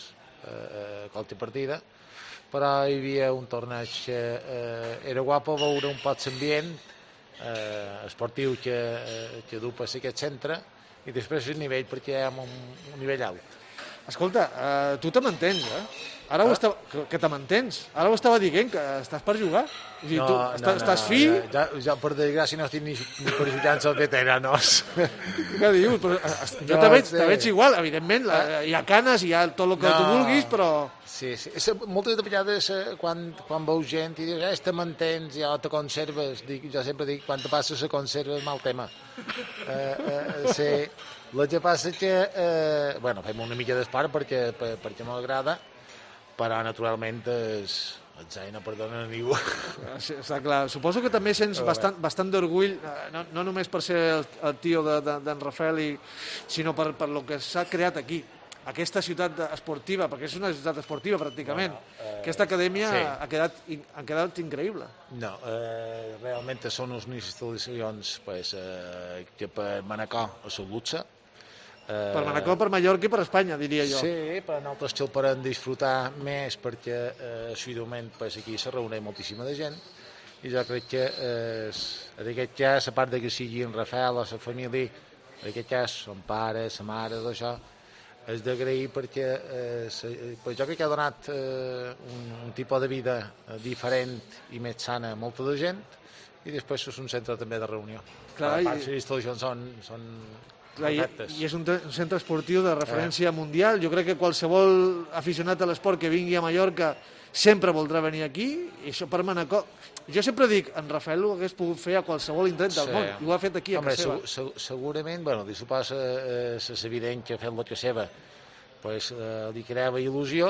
S20: qualque partida, però hi havia un torneig que era guapo veure un poc l'ambient esportiu que du per aquest centre i després el nivell, perquè hi ha un nivell alt.
S2: Escolta, tu te mantens, Ara que te mantens. Ara ho estava dient, que estàs per jugar. Tu estàs fi?
S20: Ja, per desgràcia, no estic ni per jugar els veteranos.
S2: Què dius? Jo te veig igual, evidentment. Hi ha canes, hi ha tot el que tu vulguis, però...
S20: Sí. Moltes vegades quan veus gent i dius, te mantens, ja te conserves. Jo sempre dic, quan te passes a conserves, mal tema. El que passa que fem una mica d'esport perquè m'agrada, però naturalment no perdona a ningú.
S2: Sí, està clar. Suposo que també sents bastant d'orgull, no només per ser el tio d'en Rafael, sinó per lo que s'ha creat aquí. Aquesta ciutat esportiva, perquè és una ciutat esportiva pràcticament. Aquesta acadèmia ha quedat increïble.
S20: No, realment són unes instal·lacions que per Manacor és un luxe.
S2: Per Manacor, per Mallorca i per Espanya, diria jo.
S20: Sí, però nosaltres el podem disfrutar més perquè assiduament aquí se reuneix moltíssima de gent i jo crec que en aquest cas, a part que sigui en Rafael o la família, en aquest cas son pares, sa mare, tot això, és d'agrair perquè jo crec que ha donat un tipus de vida diferent i més sana a molta de gent i després és un centre també de reunió.
S2: Clar,
S20: a part, les instal·lacions són perfectes.
S2: I és un centre esportiu de referència mundial. Jo crec que qualsevol aficionat a l'esport que vingui a Mallorca sempre voldrà venir aquí, i això per Manacor. Jo sempre dic, en Rafael ho hagués pogut fer a qualsevol indret del món, i ho ha fet aquí a casa seva.
S20: Segurament, suposa és evident que ha fet la que seva, li creava il·lusió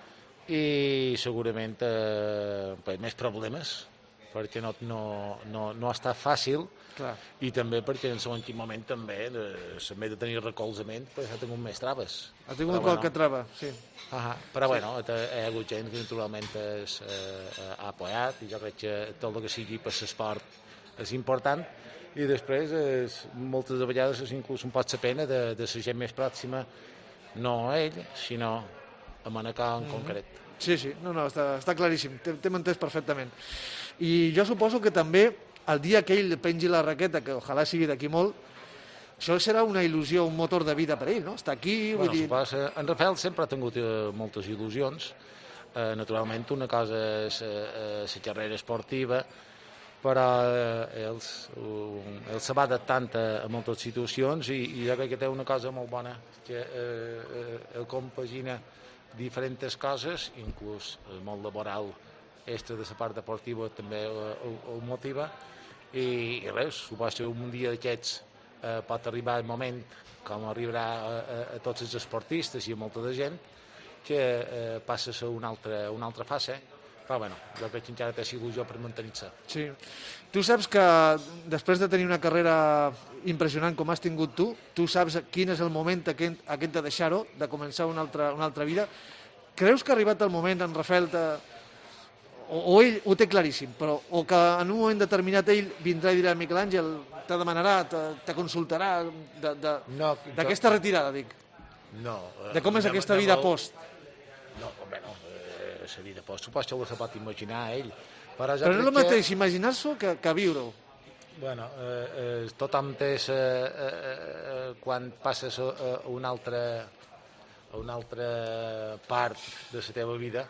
S20: i segurament més problemes, perquè no ha estat fàcil.
S2: Clar.
S20: I també perquè en segon moment també s'ha de tenir recolzament, ha tingut més traves.
S2: Ha tingut qualque trava, sí.
S20: Però hi ha hagut gent que naturalment ha apoyat i jo crec que tot el que sigui per l'esport és important i després moltes vegades és inclús un pot la pena de la gent més pròxima, no a ell, sinó a Manacor en concret.
S2: Sí, està claríssim, t'hem entès perfectament. I jo suposo que també el dia que ell pengi la raqueta, que ojalà sigui d'aquí molt, això serà una il·lusió, un motor de vida per ell, no? Està aquí...
S20: En Rafael sempre ha tingut moltes il·lusions. Naturalment, una cosa és la carrera esportiva, però ell se va adaptant a moltes situacions i jo crec que té una cosa molt bona, que el compagina diferents coses, inclús el món laboral extra de la part deportiva també el motiva i res, suposo que un dia d'aquests pot arribar el moment, com arribarà a tots els esportistes i a molta de gent, que passa a ser una altra fase, però jo crec que encara té il·lusió per mantenir-se.
S2: Sí. Tu saps que després de tenir una carrera impressionant com has tingut tu saps quin és el moment aquest de deixar-ho, de començar una altra vida. Creus que ha arribat el moment, en Rafael, o ell ho té claríssim, però o que en un moment determinat ell vindrà i dirà Miquel Àngel, te demanarà, te consultarà d'aquesta retirada, dic?
S20: No.
S2: De com és aquesta vida post?
S20: No, la vida post, suposo que se pot imaginar ell.
S2: Però no és el mateix imaginar-s'ho que viure-ho.
S20: Tothom té quan passes a una altra part de la teva vida,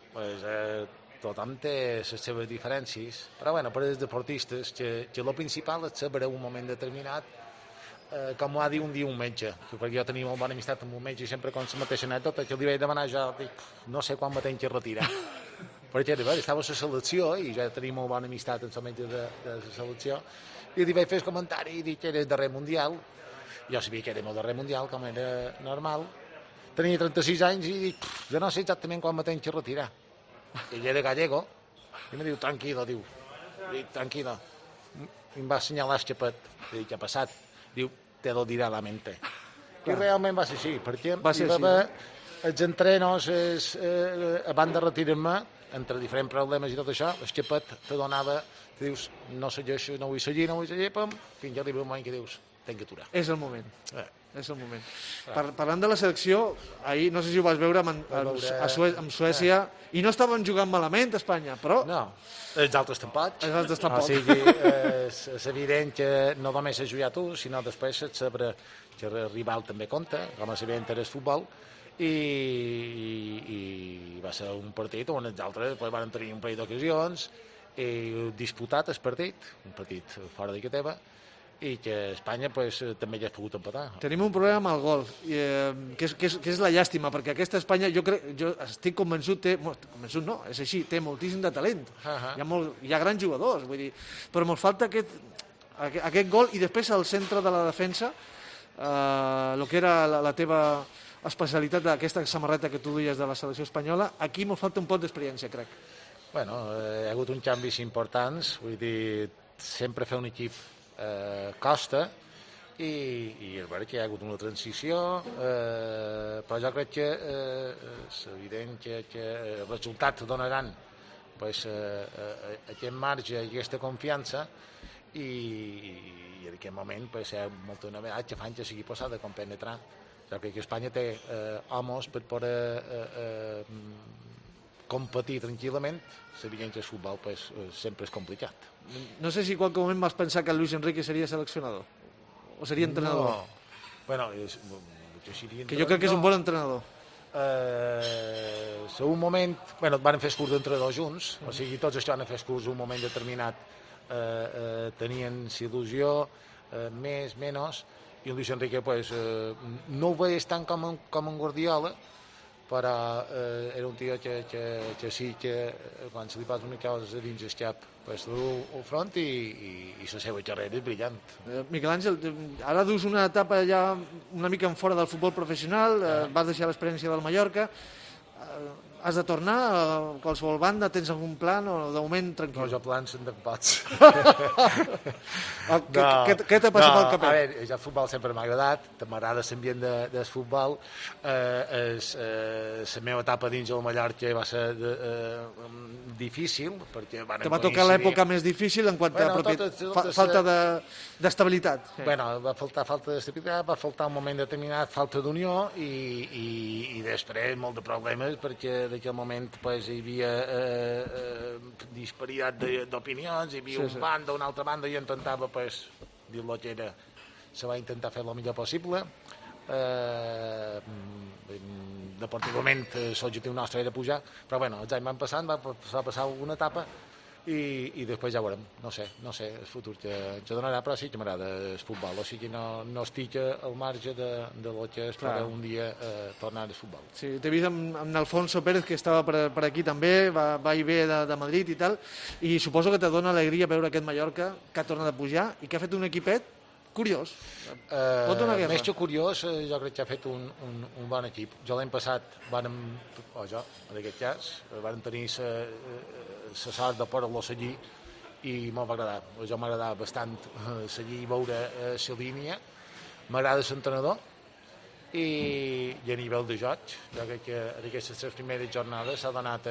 S20: tothom té les seves diferències, però per als deportistes que el principal és saber un moment determinat, com ho ha dit un dia un metge, perquè jo tenia molt bona amistat amb un metge i sempre com la mateixa anècdota que li vaig demanar, jo dic, no sé quan me tenc que retirar, perquè estava a la selecció i jo tenia molt bona amistat amb el metge de la selecció i li vaig fer el comentari i dic que era el darrer mundial, jo sabia que era el darrer mundial com era normal, tenia 36 anys i dic, jo no sé exactament quan me tenc que retirar. Ell era gallego i em diu, tranquil·lo, dic, tranquil·lo. I em va assenyalar el xapet. Dic, què ha passat? Diu, te lo dirà la mente. I realment va ser així, perquè hi va haver els entrenos, abans de retirar-me, entre diferents problemes i tot això, el xapet te donava, te dius, no segueixo, no vull seguir, fins que arriba un moment que dius, tenc que aturar.
S2: És el moment. És el moment. Parlant de la selecció, ahir, no sé si ho vas veure amb Suècia, i no estaven jugant malament a Espanya, però...
S20: No, els altres tampoc.
S2: O
S20: sigui, és evident que no només has jugat tu, sinó després et sabrà que el rival també compta, com és evident era el futbol, i va ser un partit on els altres van tenir un parell d'ocasions, i disputat el partit, un partit fora de casa teva, i que Espanya també ja ha pogut empatar.
S2: Tenim un problema amb el gol, que és la llàstima, perquè aquesta Espanya, jo estic convençut, convençut no, és així, té moltíssim de talent. Hi ha grans jugadors, vull dir, però ens falta aquest gol, i després al centre de la defensa el que era la teva especialitat d'aquesta samarreta que tu duies de la selecció espanyola. Aquí m'ho falta un poc d'experiència, crec.
S20: Bueno, hi ha hagut uns canvis importants, vull dir, sempre fer un equip costa, i és veritat que hi ha hagut una transició, però jo crec que és evident que els resultats donaran aquest marge i aquesta confiança, i en aquest moment hi ha molta novetat que fan que sigui passada de compenetrar. Jo crec que Espanya té homes per poder competir tranquil·lament, sabent que el futbol sempre és complicat.
S2: No sé si en qualque moment vas pensar que Luis Enrique seria seleccionador o seria entrenador.
S20: No. Bueno,
S2: que jo crec que és un bon entrenador.
S20: En un moment, van fer curs d'entrenador junts, o sigui, tots els que van fer curs en un moment determinat tenien il·lusió, més, menys, i Luis Enrique no ho veies tant com en Guardiola, però era un tio que sí que quan se li posa una cosa dins el cap al front, i la seva carrera és brillant.
S2: Miquel Àngel, ara dus una etapa ja una mica en fora del futbol professional, vas deixar l'experiència del Mallorca, has de tornar a qualsevol banda, tens algun plan o de moment tranquil?
S20: No, jo plans en pots.
S2: Què t'ha passat al capet?
S20: A veure, el futbol sempre m'ha agradat, m'agrada l'ambient del futbol, la meva etapa dins del Mallorca va ser difícil, perquè
S2: te va tocar l'època més difícil en quant a falta d'estabilitat.
S20: Bueno, va faltar d'estabilitat, va faltar un moment determinat, falta d'unió, i després molt de problemes, perquè en aquell moment hi havia disparitat d'opinions, hi havia un banda, una altra banda, i intentava dir-lo que era, se va intentar fer el millor possible. Deportivament l'objectiu nostre era pujar, però els anys van passant, va passar alguna etapa, i després ja veurem, no sé el futur que ens donarà, però sí que m'agrada el futbol, o sigui no estic al marge de lo que es podrà un dia tornar al futbol.
S2: Sí, t'he vist amb Alfonso Pérez, que estava per aquí també, va i ve de Madrid i tal, i suposo que te dona alegria veure aquest Mallorca que ha tornat a pujar i que ha fet un equipet curiós. Pot donar guerra.
S20: Més que curiós, jo crec que ha fet un bon equip. Jo l'any passat en aquest cas, vam tenir la sort de poder-lo seguir, i molt va agradar. Jo m'agradava bastant seguir i veure la línia. M'agrada l'entrenador, i a nivell de joc, jo crec que en aquestes 3 primeres jornades s'ha donat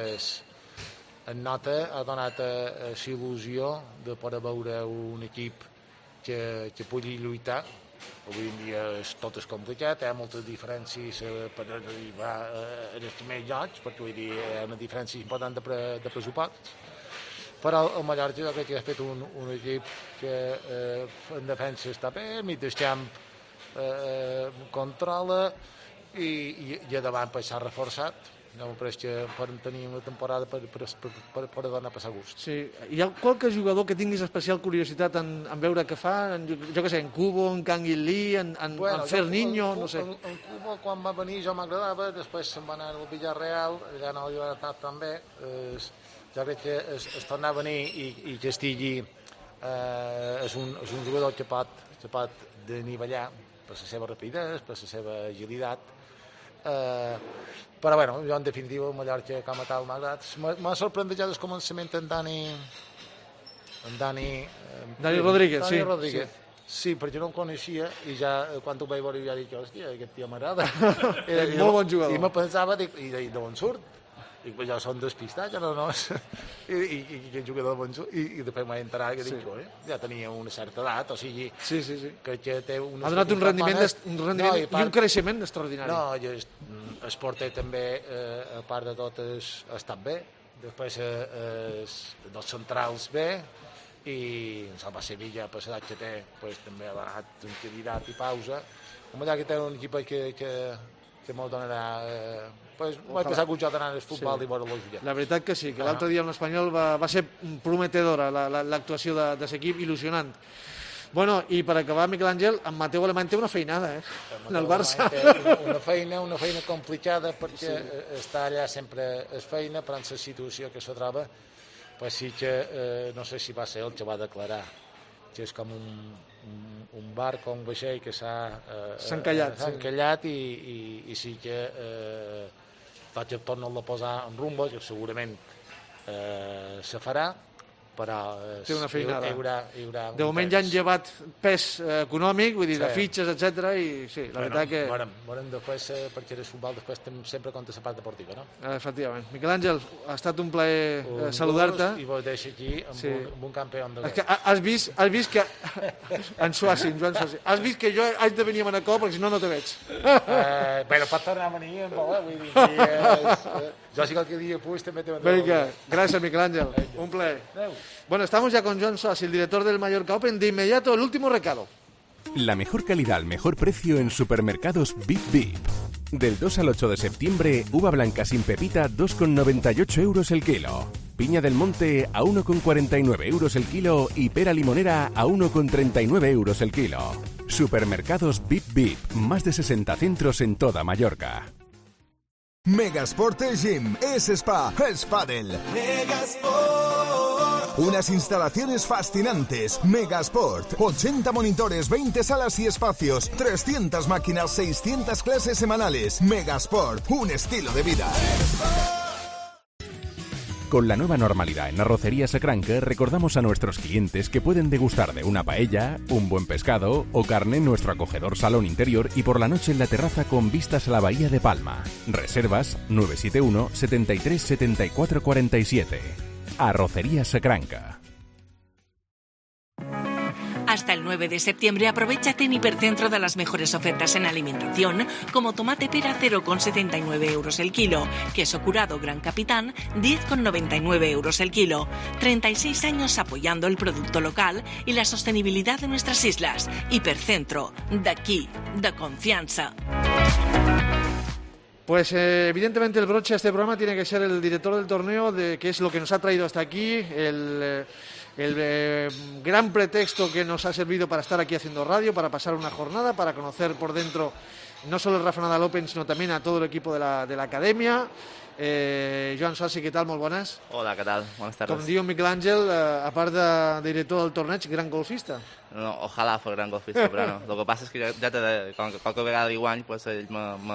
S20: ha donat l'il·lusió de poder veure un equip que pugui lluitar. Avui en dia tot és complicat, hi ha moltes diferències per arribar als primers llocs, perquè hi ha una diferència important de pressupost, però el Mallorca jo crec que ha fet un equip que en defensa està bé, al mig del camp controla, i a davant s'ha reforçat. No, però és que poden tenir una temporada per donar a passar gust.
S2: Sí. Hi ha qualque jugador que tinguis especial curiositat en veure què fa? Jo què sé, en Kubo, en Kangin Lee, en Ferniño, no sé.
S20: En Kubo, quan va venir, jo m'agradava, després se'n va anar al Villarreal, allà no li va estar tan bé. Jo crec que es tornar a venir i que estigui... És un jugador que pot denivellar per la seva rapidesa, per la seva agilitat, però jo en definitiva el Mallorca com a tal m'ha agradat. M'ha sorprendit ja el començament en Dani Rodríguez. Sí, perquè no el coneixia, i ja quan ho vaig veure ja dic, hòstia, aquest tio m'agrada.
S2: És molt bon jugador.
S20: I me pensava, i d'on surt? I ja són despistats, ja no i aquest jugador de bon surt, i després m'he enterat que ja tenia una certa edat, o sigui, que té
S2: ha donat un rendiment i un creixement extraordinari.
S20: No, el porter també, a part de tot, ha estat bé, després dels centrals bé, i en Salva Sevilla, per l'edat que té, també ha donat tranquil·litat i pausa. Com allà que té un equip que molt donarà... Vaig pensar que un joc d'anar al futbol i veure-lo jugar.
S2: La veritat que sí, que l'altre dia amb l'Espanyol va ser prometedora l'actuació de l'equip, il·lusionant. Bueno, i per acabar, Miquel Àngel, en Mateu Alemany té una feinada, en el Barça.
S20: Una feina complicada, perquè està allà sempre és feina, però en la situació que se troba, sí que no sé si va ser el que va declarar, que és com un un barc o un vaixell que s'ha
S2: encallat
S20: i sí que vaig a tornar-lo a posar en rumbo, que segurament se farà, però
S2: té una feinada.
S20: Hi haurà
S2: de moment ja han llevat pes econòmic, vull dir, de fitxes, etc. I sí, la veritat que...
S20: Bueno, després, perquè eres futbol, després sempre compta la part deportiva, no?
S2: Efectivament. Miquel Àngel, ha estat un plaer saludar-te.
S20: I vos deixo aquí amb un campió de...
S2: Has vist que... En Suàcing, Joan Suàcing. Has vist que jo haig de venir a Manacor perquè si no, no te veig.
S20: Però pot tornar a venir, vull dir... Jo sí que el que dia pues també te vendré.
S2: Venga, gracias Miquel Ángel, un placer. Bueno, estamos ya con Joan Suárez, el director del Mallorca Open. De inmediato, el último recado.
S6: La mejor calidad al mejor precio en supermercados Bip Bip. Del 2 al 8 de septiembre, uva blanca sin pepita, 2,98 euros el kilo. Piña del Monte a 1,49 euros el kilo y pera limonera a 1,39 euros el kilo. Supermercados Bip Bip, más de 60 centros en toda Mallorca.
S9: Megasport Gym es spa, es pádel. Megasport. Unas instalaciones fascinantes. Megasport. 80 monitores, 20 salas y espacios, 300 máquinas, 600 clases semanales. Megasport, un estilo de vida.
S6: Con la nueva normalidad en Arrocería Sacranca, recordamos a nuestros clientes que pueden degustar de una paella, un buen pescado o carne en nuestro acogedor salón interior y por la noche en la terraza con vistas a la bahía de Palma. Reservas 971 73 74 47. Arrocería Sacranca.
S18: Hasta el 9 de septiembre aprovéchate en Hipercentro de las mejores ofertas en alimentación, como tomate pera 0,79 euros el kilo, queso curado Gran Capitán 10,99 euros el kilo. 36 años apoyando el producto local y la sostenibilidad de nuestras islas. Hipercentro, d'aquí, de confianza.
S2: Pues evidentemente el broche a este programa tiene que ser el director del torneo, que es lo que nos ha traído hasta aquí, el gran pretexto que nos ha servido para estar aquí haciendo radio, para pasar una jornada, para conocer por dentro no solo el Rafa Nadal Open, sino también a todo el equipo de la academia. Joan Suárez, què tal? Molt bones.
S3: Hola, què tal? Buenas tardes.
S2: Com diu Miquel Àngel, a part de director del torneig, gran golfista.
S3: No, ojalá fos gran golfista, però no. Lo que passa és que ja com que qualque vegada li guany, pues ell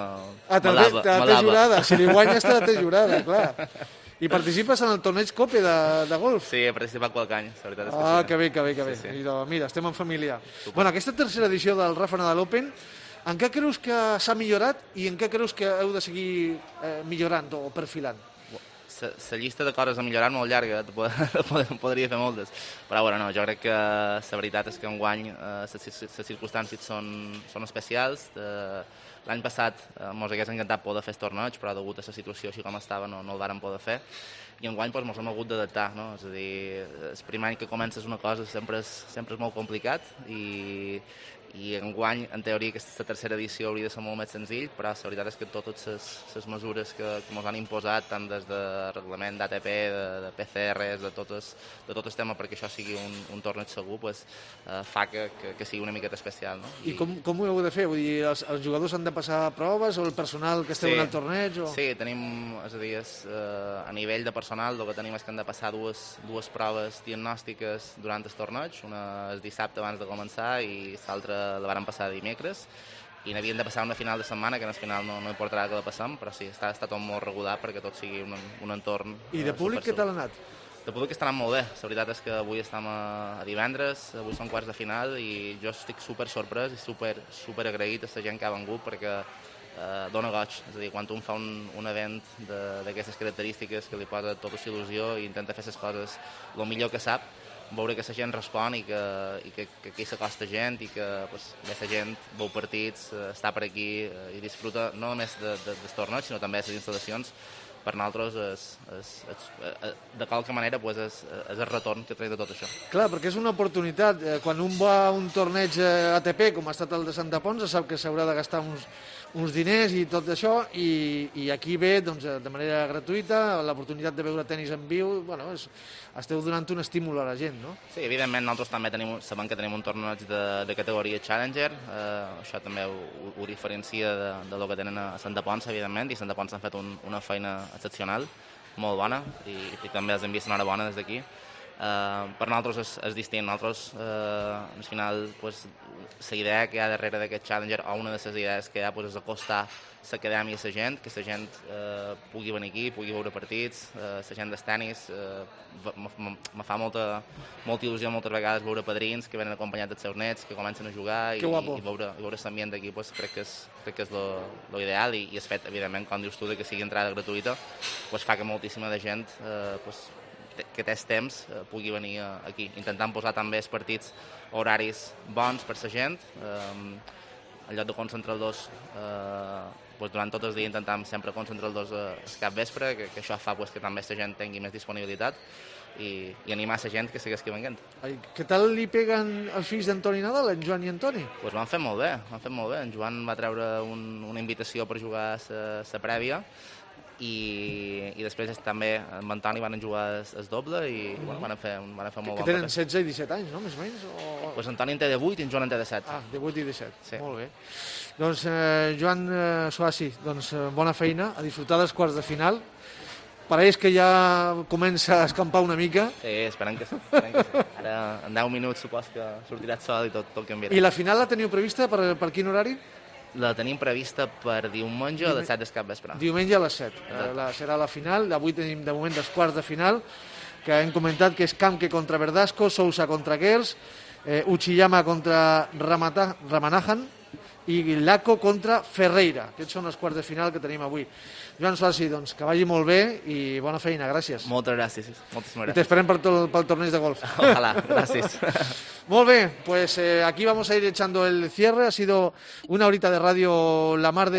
S2: Té jurada, si li guanyes té jurada, clar. I participes en el torneig Cope de golf?
S3: Sí, he participat qualque any, la veritat és que sí.
S2: Ah, que bé. Sí. I mira, estem en família. Bueno, aquesta tercera edició del Rafa Nadal Open, en què creus que s'ha millorat i en què creus que heu de seguir millorant o perfilant?
S3: La llista de coses a millorar molt llarga, podria fer moltes, però bueno, no, jo crec que la veritat és que enguany les circumstàncies són especials. L'any passat ens hagués encantat poder fer el torneig, però degut a la situació així com estava no el vàrem poder fer, i enguany ens hem hagut d'adaptar, no? És a dir, el primer any que comences una cosa sempre és molt complicat i enguany, en teoria, aquesta tercera edició hauria de ser molt més senzill, però la veritat és que totes les mesures que ens han imposat, tant des de reglament d'ATP, de PCRs, de tot el tema perquè això sigui un torneig segur, fa que sigui una miqueta especial. No?
S2: I com ho heu de fer? Vull dir, els jugadors han de passar proves o el personal que esteu en el torneig?
S3: Sí, tenim, és a dir, a nivell de personal el que tenim és que han de passar dues proves diagnòstiques durant el torneig, una el dissabte abans de començar i l'altra la vàrem passar dimecres, i n'havien de passar una final de setmana, que en el final no importarà que la passem, però sí, està tot molt regulat perquè tot sigui un entorn...
S2: I de públic què tal ha anat?
S3: De públic està anant molt bé, la veritat és que avui estem a divendres, avui són quarts de final i jo estic super sorprès i super agraït a la gent que ha vengut perquè dona goig, és a dir, quan un fa un event d'aquestes característiques que li posa tota la il·lusió i intenta fer les coses el millor que sap, veure que la gent respon i que aquí s'acosta gent i que la gent veu partits, està per aquí i disfruta no només del torneig sinó també de les instal·lacions. Per nosaltres, de qualque manera, és el retorn que traiem de tot això.
S2: Clar, perquè és una oportunitat. Quan un va a un torneig ATP, com ha estat el de Santa Ponsa, sap que s'haurà de gastar uns diners i tot això, i aquí ve de manera gratuïta l'oportunitat de veure tenis en viu. Bueno, esteu donant un estímul a la gent, no?
S3: Sí, evidentment, nosaltres també sabem que tenim un torneig de categoria Challenger, això també ho diferencia de lo que tenen a Santa Ponsa, evidentment, i Santa Ponsa han fet una feina excepcional, molt bona, i també els hem vist enhorabona des d'aquí. per nosaltres és distint. Nosaltres, al final, pues, la idea que hi ha darrere d'aquest Challenger, o una de les idees que hi ha, pues, és acostar l'acadèmia a la gent, que la gent pugui venir aquí, pugui veure partits, la gent del tenis. Me fa molta il·lusió moltes vegades veure padrins que venen acompanyats dels seus nets, que comencen a jugar, i veure l'ambient d'aquí, pues, crec que és lo ideal, i el fet, evidentment, com dius tu, que sigui entrada gratuïta, pues, fa que moltíssima de gent que té temps pugui venir aquí, intentant posar també els partits horaris bons per la gent, en lloc de concentrar els dos durant tot el dia intentam sempre concentrar els dos el cap vespre, que això fa que també la gent tingui més disponibilitat i animar la gent que segueixi venint.
S2: Què tal li peguen els fills d'Antoni Nadal, en Joan i Antoni?
S3: Pues van fer molt bé. En Joan va treure una invitació per jugar la prèvia, i després també amb Antoni van jugar el doble i van fer molt bon paper.
S2: Que tenen 16 i 17 anys, no? Més o menys?
S3: Pues Antoni en té de 8 i en Joan en té de 7.
S2: De 8 i 17, sí. Molt bé. Doncs Joan Soassi, bona feina, a disfrutar dels quarts de final. Pareix que ja comença a escampar una mica.
S3: Sí, esperem que sí. Ara en 10 minuts supos que sortirà el sol i tot canviarà.
S2: I la final la teniu prevista per quin horari?
S3: La tenim prevista per diumenge a les 7 del cap vespre.
S2: Diumenge a les 7. Serà la final. Avui tenim de moment els quarts de final, que hem comentat que és Kamke contra Verdasco, Sousa contra Gers, Uchiyama contra Ramanahan i Laco contra Ferreira. Aquests són els quarts de final que tenim avui. Joan Soassi, doncs, que vagi molt bé i bona feina, gràcies.
S3: Moltes gràcies. Moltíssimes gràcies.
S2: I t'esperem pel torneig de golf.
S3: Ojalá, gracias.
S2: Muy bien, pues aquí vamos a ir echando el cierre. Ha sido una horita de radio la mar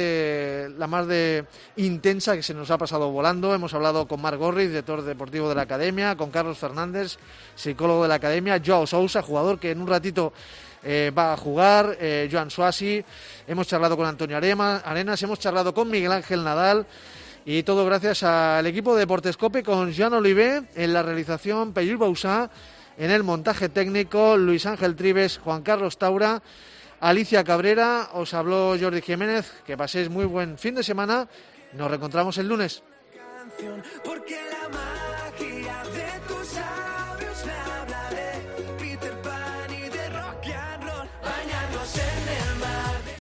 S2: de intensa, que se nos ha pasado volando. Hemos hablado con Marc Gorriz, director deportivo de la Academia, con Carlos Fernández, psicólogo de la Academia, Joao Sousa, jugador que en un ratito va a jugar, Joan Soassi, hemos charlado con Antonio Arenas, hemos charlado con Miguel Ángel Nadal, y todo gracias al equipo de Deportescope, con Joan Olivé en la realización, Peyul Bausá en el montaje técnico, Luis Ángel Tribes, Juan Carlos Taura, Alicia Cabrera. Os habló Jordi Jiménez. Que paséis muy buen fin de semana. Nos reencontramos el lunes.